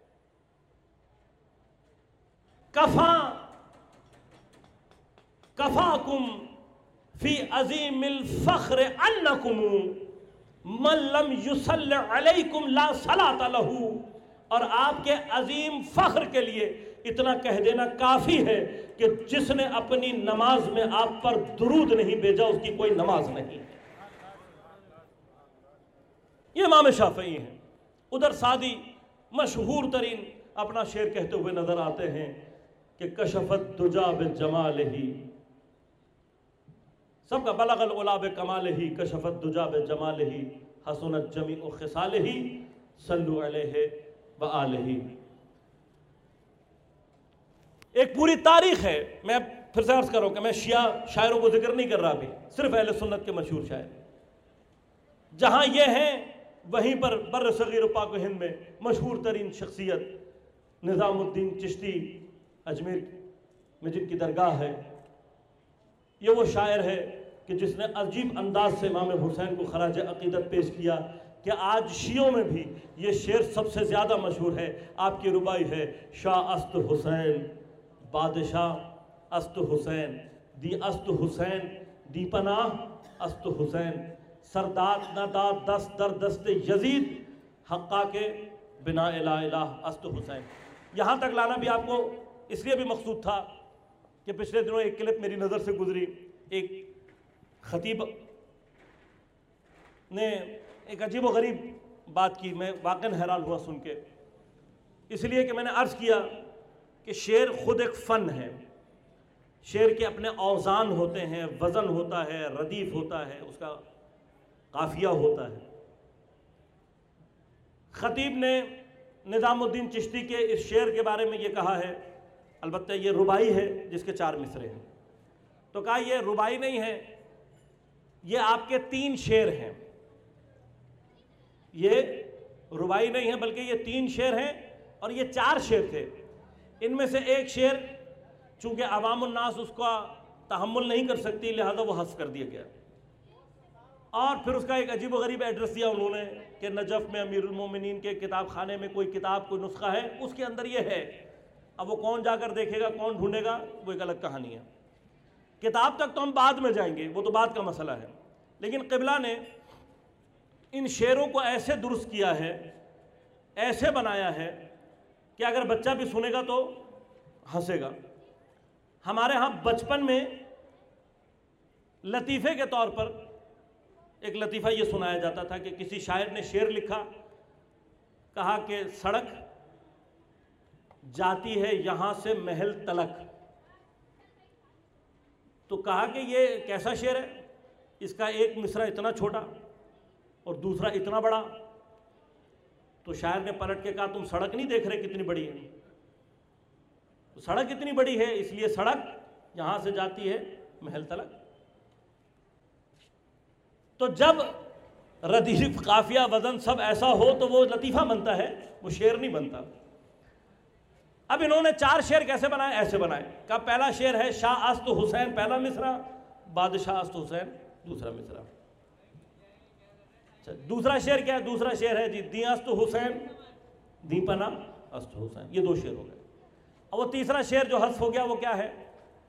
کفاکم فی عظیم الفخر انکم من لم یصلی علیکم لا صلاۃ لہ، اور آپ کے عظیم فخر کے لیے اتنا کہہ دینا کافی ہے کہ جس نے اپنی نماز میں آپ پر درود نہیں بھیجا اس کی کوئی نماز نہیں۔ یہ امام شافعی ہیں۔ ادھر سعدی مشہور ترین اپنا شعر کہتے ہوئے نظر آتے ہیں کہ کشفت دجا بجمالہ سب کا بلغ العلا بکمالہ کشفت دجا بجمالہ حسنت جمیع خصالہ صلو علیہ وآلہ۔ ایک پوری تاریخ ہے، میں پھر سے عرض کروں کہ میں شیعہ شاعروں کو ذکر نہیں کر رہا ابھی، صرف اہل سنت کے مشہور شاعر، جہاں یہ ہیں وہیں پر بر صغیر و پاک و ہند میں مشہور ترین شخصیت نظام الدین چشتی اجمیر میں جن کی درگاہ ہے، یہ وہ شاعر ہے کہ جس نے عجیب انداز سے امام حسین کو خراج عقیدت پیش کیا کہ آج شیعوں میں بھی یہ شعر سب سے زیادہ مشہور ہے۔ آپ کی ربائی ہے، شاہ است حسین بادشاہ است حسین دی است حسین دی پناہ است حسین سرداد نداد دست در دست یزید حقا کے بنا الہ الہ است حسین۔ یہاں تک لانا بھی آپ کو اس لیے بھی مقصود تھا کہ پچھلے دنوں ایک کلپ میری نظر سے گزری، ایک خطیب نے ایک عجیب و غریب بات کی، میں واقعاً حیران ہوا سن کے، اس لیے کہ میں نے عرض کیا کہ شعر خود ایک فن ہے، شعر کے اپنے اوزان ہوتے ہیں، وزن ہوتا ہے، ردیف ہوتا ہے، اس کا قافیہ ہوتا ہے۔ خطیب نے نظام الدین چشتی کے اس شعر کے بارے میں یہ کہا ہے، البتہ یہ ربائی ہے جس کے 4 مصرے ہیں، تو کہا یہ ربائی نہیں ہے، یہ آپ کے 3 شعر ہیں، یہ ربائی نہیں ہے بلکہ یہ 3 شعر ہیں، اور یہ 4 شعر تھے۔ ان میں سے ایک شعر چونکہ عوام الناس اس کا تحمل نہیں کر سکتی لہذا وہ حذف کر دیا گیا، اور پھر اس کا ایک عجیب و غریب ایڈریس دیا انہوں نے کہ نجف میں امیر المومنین کے کتاب خانے میں کوئی کتاب کوئی نسخہ ہے، اس کے اندر یہ ہے۔ اب وہ کون جا کر دیکھے گا، کون ڈھونڈے گا، وہ ایک الگ کہانی ہے۔ کتاب تک تو ہم بعد میں جائیں گے، وہ تو بعد کا مسئلہ ہے، لیکن قبلہ نے ان شعروں کو ایسے درست کیا ہے، ایسے بنایا ہے کہ اگر بچہ بھی سنے گا تو ہنسے گا۔ ہمارے ہاں بچپن میں لطیفے کے طور پر ایک لطیفہ یہ سنایا جاتا تھا کہ کسی شاعر نے شعر لکھا، کہا کہ سڑک جاتی ہے یہاں سے محل تلک، تو کہا کہ یہ کیسا شعر ہے، اس کا ایک مصرع اتنا چھوٹا اور دوسرا اتنا بڑا۔ تو شاعر نے پلٹ کے کہا تم سڑک نہیں دیکھ رہے کتنی بڑی ہے، تو سڑک اتنی بڑی ہے اس لیے سڑک یہاں سے جاتی ہے محل تلک۔ تو جب ردیف قافیہ وزن سب ایسا ہو تو وہ لطیفہ بنتا ہے، وہ شعر نہیں بنتا۔ اب انہوں نے 4 شعر کیسے بنائے؟ ایسے بنائے، کہا پہلا شعر ہے شاہ است حسین پہلا مصرع، بادشاہ است حسین دوسرا مصرع۔ دوسرا شعر کیا ہے؟ دوسرا شعر ہے جی دی است حسین دی پناہ است حسین، یہ 2 شعر ہو گئے۔ اور وہ تیسرا شعر جو حذف ہو گیا وہ کیا ہے؟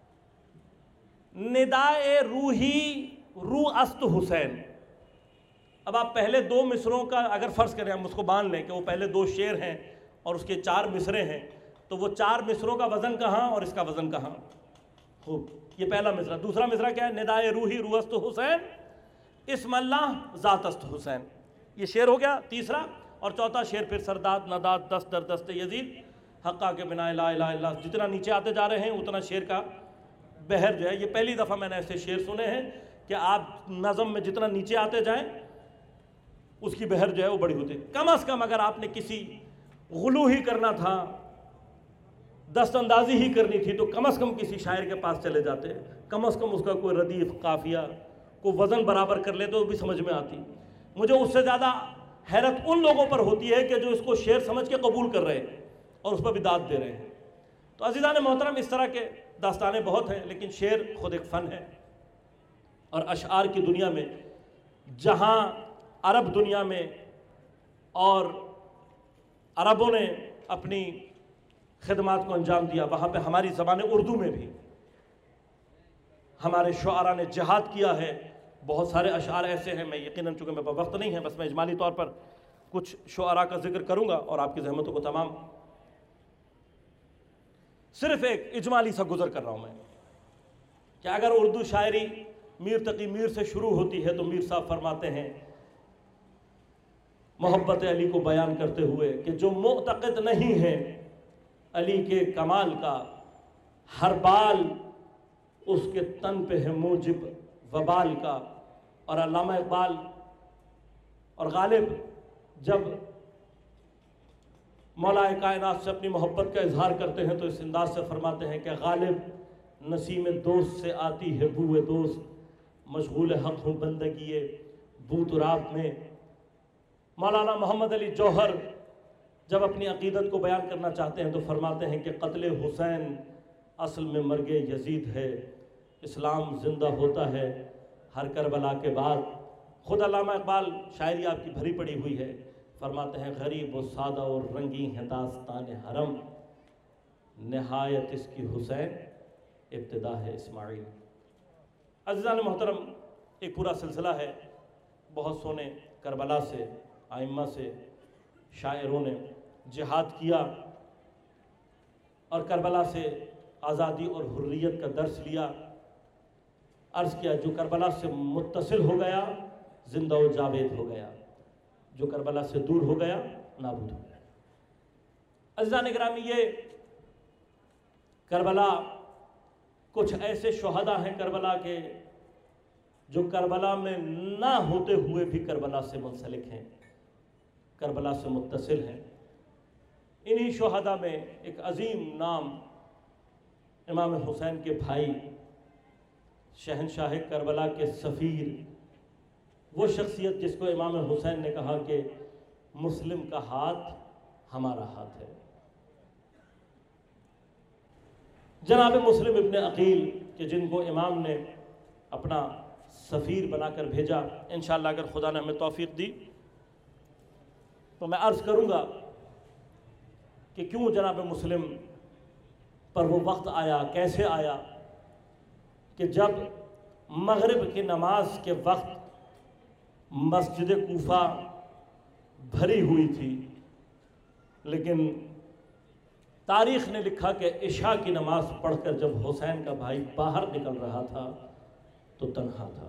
ندائے روحی رو است حسین۔ اب آپ پہلے 2 مصروں کا اگر فرض کریں، ہم اس کو مان لیں کہ وہ پہلے 2 شعر ہیں اور اس کے 4 مصرے ہیں، تو وہ 4 مصروں کا وزن کہاں اور اس کا وزن کہاں؟ خوب، یہ پہلا مصرع۔ دوسرا مصرع کیا ہے؟ ندائے روحی رو است حسین اسم اللہ ذات است حسین، یہ شعر ہو گیا تیسرا۔ اور چوتھا شعر پھر سرداد نداد دست در دست یزید حقا کے بنا الہ الہ الا۔ جتنا نیچے آتے جا رہے ہیں اتنا شعر کا بحر جو ہے، یہ پہلی دفعہ میں نے ایسے شعر سنے ہیں کہ آپ نظم میں جتنا نیچے آتے جائیں اس کی بحر جو ہے وہ بڑی ہوتی ہے۔ کم از کم اگر آپ نے کسی غلو ہی کرنا تھا، دست اندازی ہی کرنی تھی، تو کم از کم کسی شاعر کے پاس چلے جاتے، کم از کم اس کا کوئی ردیف قافیہ کو وزن برابر کر لے تو بھی سمجھ میں آتی۔ مجھے اس سے زیادہ حیرت ان لوگوں پر ہوتی ہے کہ جو اس کو شعر سمجھ کے قبول کر رہے ہیں اور اس پر بھی داد دے رہے ہیں۔ تو عزیزان محترم، اس طرح کے داستانیں بہت ہیں، لیکن شعر خود ایک فن ہے۔ اور اشعار کی دنیا میں، جہاں عرب دنیا میں اور عربوں نے اپنی خدمات کو انجام دیا، وہاں پہ ہماری زبان اردو میں بھی ہمارے شعراء نے جہاد کیا ہے۔ بہت سارے اشعار ایسے ہیں، میں یقیناً چونکہ میرے پاس وقت نہیں ہے، بس میں اجمالی طور پر کچھ شعراء کا ذکر کروں گا اور آپ کی زحمتوں کو تمام صرف ایک اجمالی سا گزر کر رہا ہوں میں، کہ اگر اردو شاعری میر تقی میر سے شروع ہوتی ہے تو میر صاحب فرماتے ہیں محبت علی کو بیان کرتے ہوئے کہ جو معتقد نہیں ہے علی کے کمال کا، ہر بال اس کے تن پہ ہے موجب وبال کا، اور علامہ اقبال اور غالب جب مولا کائنات سے اپنی محبت کا اظہار کرتے ہیں تو اس انداز سے فرماتے ہیں کہ غالب نسیم دوست سے آتی ہے بوئے دوست، مشغول حق ہوں بندگی بو تراب میں۔ مولانا محمد علی جوہر جب اپنی عقیدت کو بیان کرنا چاہتے ہیں تو فرماتے ہیں کہ قتل حسین اصل میں مرگ یزید ہے، اسلام زندہ ہوتا ہے ہر کربلا کے بعد۔ خود علامہ اقبال شاعری آپ کی بھری پڑی ہوئی ہے، فرماتے ہیں غریب و سادہ اور رنگی ہے داستان حرم، نہایت اس کی حسین ابتدا ہے اسماعیل۔ عزیزان محترم، ایک پورا سلسلہ ہے، بہت سونے کربلا سے، ائمہ سے، شاعروں نے جہاد کیا اور کربلا سے آزادی اور حریت کا درس لیا۔ عرض کیا جو کربلا سے متصل ہو گیا زندہ و جاوید ہو گیا، جو کربلا سے دور ہو گیا نابود ہو گیا۔ عزیزان گرامی، یہ کربلا، کچھ ایسے شہداء ہیں کربلا کے جو کربلا میں نہ ہوتے ہوئے بھی کربلا سے منسلک ہیں، کربلا سے متصل ہیں۔ انہی شہداء میں ایک عظیم نام امام حسین کے بھائی، شہنشاہ کربلا کے سفیر، وہ شخصیت جس کو امام حسین نے کہا کہ مسلم کا ہاتھ ہمارا ہاتھ ہے، جناب مسلم ابن عقیل، کہ جن کو امام نے اپنا سفیر بنا کر بھیجا۔ انشاءاللہ اگر خدا نے ہمیں توفیق دی تو میں عرض کروں گا کہ کیوں جناب مسلم پر وہ وقت آیا، کیسے آیا کہ جب مغرب کی نماز کے وقت مسجد کوفہ بھری ہوئی تھی، لیکن تاریخ نے لکھا کہ عشاء کی نماز پڑھ کر جب حسین کا بھائی باہر نکل رہا تھا تو تنہا تھا۔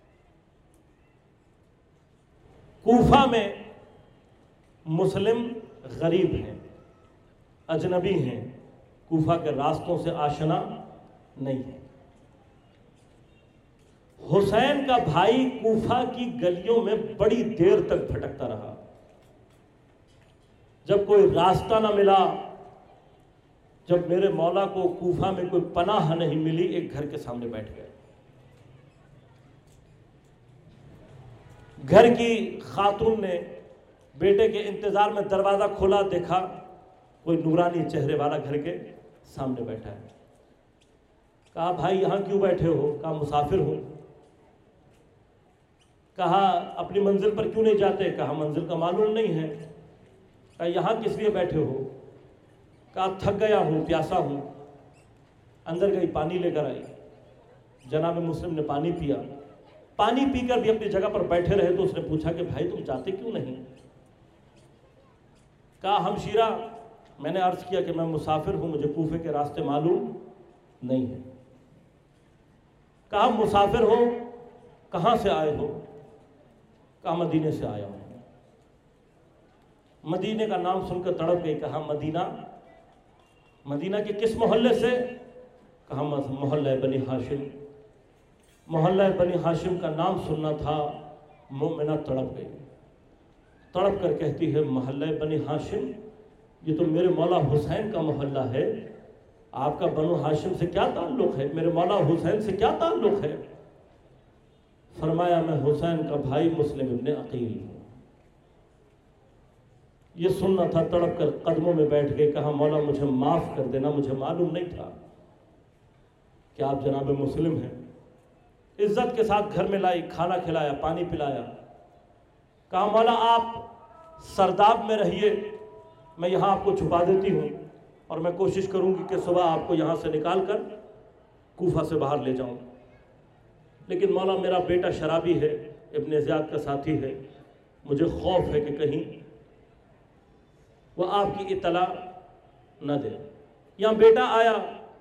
کوفہ میں مسلم غریب ہیں، اجنبی ہیں، کوفہ کے راستوں سے آشنا نہیں ہے۔ حسین کا بھائی کوفہ کی گلیوں میں بڑی دیر تک بھٹکتا رہا، جب کوئی راستہ نہ ملا، جب میرے مولا کو کوفہ میں کوئی پناہ نہیں ملی، ایک گھر کے سامنے بیٹھ گئے۔ گھر کی خاتون نے بیٹے کے انتظار میں دروازہ کھولا، دیکھا کوئی نورانی چہرے والا گھر کے سامنے بیٹھا ہے۔ کہا بھائی یہاں کیوں بیٹھے ہو؟ کہا مسافر ہوں۔ کہا اپنی منزل پر کیوں نہیں جاتے؟ کہا منزل کا معلوم نہیں ہے۔ کہا یہاں کس لیے بیٹھے ہو؟ کہا تھک گیا ہوں، پیاسا ہوں۔ اندر گئی، پانی لے کر آئی، جناب مسلم نے پانی پیا، پانی پی کر بھی اپنی جگہ پر بیٹھے رہے تو اس نے پوچھا کہ بھائی تم جاتے کیوں نہیں؟ کہا ہمشیرہ میں نے عرض کیا کہ میں مسافر ہوں، مجھے کوفے کے راستے معلوم نہیں ہے۔ کہا مسافر ہو، کہاں سے آئے ہو؟ کہا مدینے سے آیا ہوں۔ مدینے کا نام سن کر تڑپ گئی۔ کہا مدینہ؟ مدینہ کے کس محلے سے؟ کہا محلہ بنی ہاشم۔ محلہ بنی ہاشم کا نام سننا تھا، مومنہ تڑپ گئی، تڑپ کر کہتی ہے محلہ بنی ہاشم، یہ تو میرے مولا حسین کا محلہ ہے، آپ کا بنو ہاشم سے کیا تعلق ہے؟ میرے مولا حسین سے کیا تعلق ہے؟ فرمایا میں حسین کا بھائی مسلم ابن عقیل ہوں۔ یہ سننا تھا، تڑپ کر قدموں میں بیٹھ گئے۔ کہا مولا مجھے معاف کر دینا، مجھے معلوم نہیں تھا کہ آپ جناب مسلم ہیں۔ عزت کے ساتھ گھر میں لائی، کھانا کھلایا، پانی پلایا۔ کہا مولا آپ سرداب میں رہیے، میں یہاں آپ کو چھپا دیتی ہوں اور میں کوشش کروں گی کہ صبح آپ کو یہاں سے نکال کر کوفہ سے باہر لے جاؤں، لیکن مولا میرا بیٹا شرابی ہے، ابن زیاد کا ساتھی ہے، مجھے خوف ہے کہ کہیں وہ آپ کی اطلاع نہ دے۔ یہاں بیٹا آیا،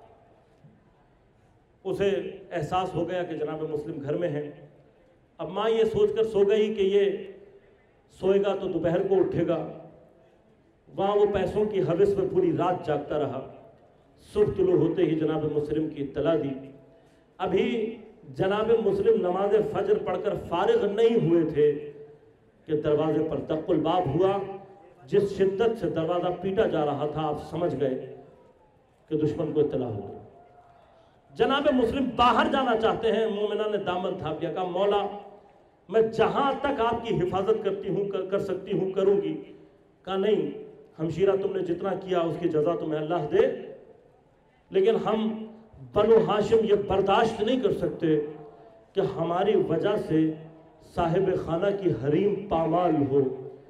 اسے احساس ہو گیا کہ جناب مسلم گھر میں ہیں۔ اب ماں یہ سوچ کر سو گئی کہ یہ سوئے گا تو دوپہر کو اٹھے گا، وہاں وہ پیسوں کی حوث میں پوری رات جاگتا رہا۔ صبح طلوع ہوتے ہی جناب مسلم کی اطلاع دی۔ ابھی جناب مسلم نماز فجر پڑھ کر فارغ نہیں ہوئے تھے کہ دروازے پر دق الباب ہوا. جس شدت سے دروازہ پیٹا جا رہا تھا آپ سمجھ گئے کہ دشمن کو اطلاع ہو گئی. جناب مسلم باہر جانا چاہتے ہیں. مومنہ نے دامن تھام لیا, کہا مولا میں جہاں تک آپ کی حفاظت کرتی ہوں کر سکتی ہوں کروں گی. کہا نہیں ہمشیرہ تم نے جتنا کیا اس کی جزا تمہیں اللہ دے, لیکن ہم بنو ہاشم یہ برداشت نہیں کر سکتے کہ ہماری وجہ سے صاحب خانہ کی حریم پامال ہو.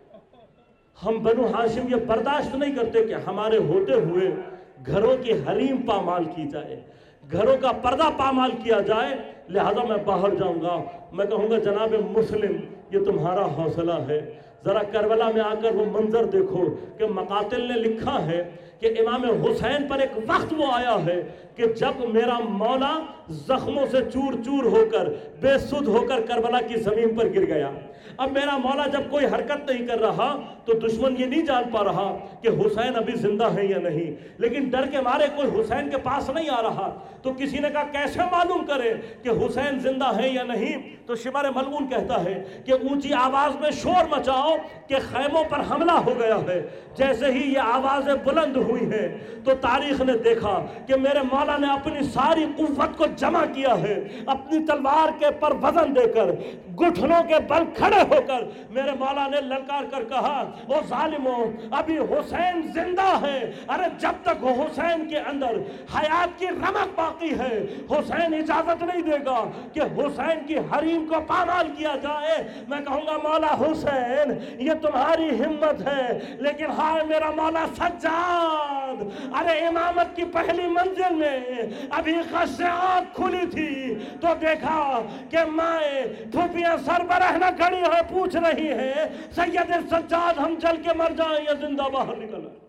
ہم بنو ہاشم یہ برداشت نہیں کرتے کہ ہمارے ہوتے ہوئے گھروں کی حریم پامال کی جائے, گھروں کا پردہ پامال کیا جائے. لہذا میں باہر جاؤں گا, میں کہوں گا جناب مسلم یہ تمہارا حوصلہ ہے, ذرا کربلا میں آ کر وہ منظر دیکھو کہ مقاتل نے لکھا ہے کہ امام حسین پر ایک وقت وہ آیا ہے کہ جب میرا مولا زخموں سے چور چور ہو کر بے سدھ ہو کر کربلا کی زمین پر گر گیا. اب میرا مولا جب کوئی حرکت نہیں کر رہا تو دشمن یہ نہیں جان پا رہا کہ حسین ابھی زندہ ہے یا نہیں, لیکن ڈر کے مارے کوئی حسین کے پاس نہیں آ رہا. تو کسی نے کہا کیسے معلوم کرے کہ حسین زندہ ہے یا نہیں؟ تو شمر ملعون کہتا ہے کہ اونچی آواز میں شور مچاؤ کہ خیموں پر حملہ ہو گیا ہے. جیسے ہی یہ آوازیں بلند ہوئی ہیں تو تاریخ نے دیکھا کہ میرے مولا نے اپنی ساری قوت کو جمع کیا ہے, اپنی تلوار کے پر وزن دے کر گھٹنوں کے بل کھڑے ہو کر میرے مولا نے للکار کر کہا او ظالموں ابھی حسین زندہ ہے. ارے جب تک حسین کے اندر حیات کی رمق باقی ہے حسین اجازت نہیں دے گا کہ حسین کی حریم کو پامال کیا جائے. میں کہوں گا مولا حسین یہ تمہاری ہمت ہے, لیکن ہائے میرا مولا سجاد, ارے امامت کی پہلی منزل میں ابھی خش سے آنکھ کھلی تھی تو دیکھا کہ مائیں پھوپیاں سر برہنہ کھڑی ہے, پوچھ رہی ہیں سید سجاد ہم جل کے مر جائیں یا زندہ باہر نکل آئیں.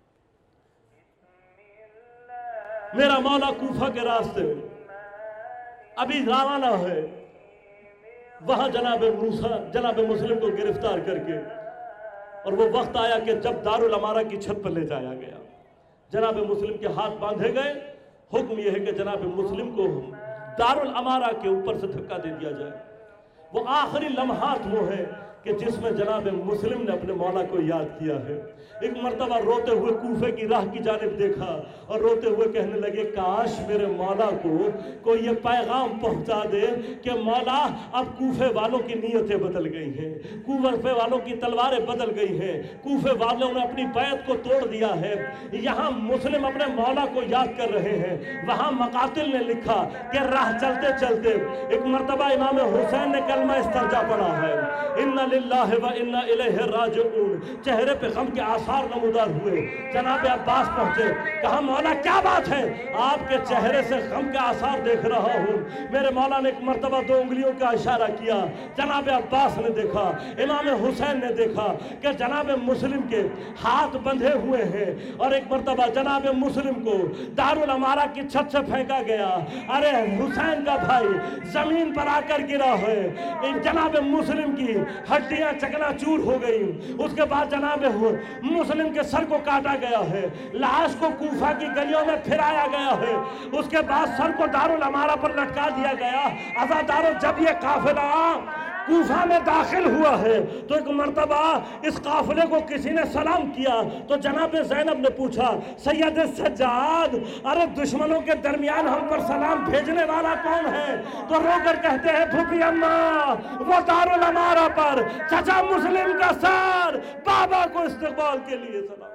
میرا مولا کوفہ کے راستے ابھی روانہ ہے, وہاں جناب مسلم کو گرفتار کر کے, اور وہ وقت آیا کہ جب دارالامارہ کی چھت پر لے جایا گیا. جناب مسلم کے ہاتھ باندھے گئے, حکم یہ ہے کہ جناب مسلم کو دارالامارہ کے اوپر سے دھکا دے دیا جائے. وہ آخری لمحات وہ ہیں کہ جس میں جناب مسلم نے اپنے مولا کو یاد کیا ہے. ایک مرتبہ روتے ہوئے کوفے کی راہ کی جانب دیکھا اور روتے ہوئے کہنے لگے کاش میرے مولا کو کوئی یہ پیغام پہنچا دے کہ مولا اب کوفے والوں کی نیتیں بدل گئی ہیں, کوفے والوں کی تلواریں بدل گئی ہیں, کوفے والوں نے اپنی بیعت کو توڑ دیا ہے. یہاں مسلم اپنے مولا کو یاد کر رہے ہیں, وہاں مقاتل نے لکھا کہ راہ چلتے چلتے ایک مرتبہ امام حسین نے کلمہ استرجا پڑھا ہے, اِنَّ لِلَّهِ وَإِنَّا إِلَيْهِ رَاجِعُونَ. چہرے پہ غم کے آثار نمودار ہوئے. جناب عباس پہنچے, کہا مولا کیا بات ہے؟ آپ کے چہرے سے غم کے آثار دیکھ رہا ہوں. میرے مولا نے ایک مرتبہ 2 انگلیوں کا اشارہ کیا. جناب عباس نے دیکھا, امام حسین نے دیکھا کہ جناب مسلم کے ہاتھ بندھے ہوئے ہیں, اور ایک مرتبہ جناب مسلم کو دارالامارہ کی چھت سے پھینکا گیا. ارے حسین کا بھائی زمین پر آ کر گرا ہے, جناب مسلم کی ہڈیاں چکنا چور ہو گئی. اس کے بعد جناب مسلم کے سر کو کاٹا گیا ہے, لاش کو کوفہ کی گلیوں میں پھرایا گیا ہے. اس کے بعد سر کو دارالامارہ پر لٹکا دیا گیا. عزادارو جب یہ قافلہ کوفہ میں داخل ہوا ہے تو ایک مرتبہ اس قافلے کو کسی نے سلام کیا تو جناب زینب نے پوچھا سید سجاد ارے دشمنوں کے درمیان ہم پر سلام بھیجنے والا کون ہے؟ تو رو کر کہتے ہیں پھوپھی اماں وہ دارالامارہ پر چچا مسلم کا سر بابا کو استقبال کے لیے سلام.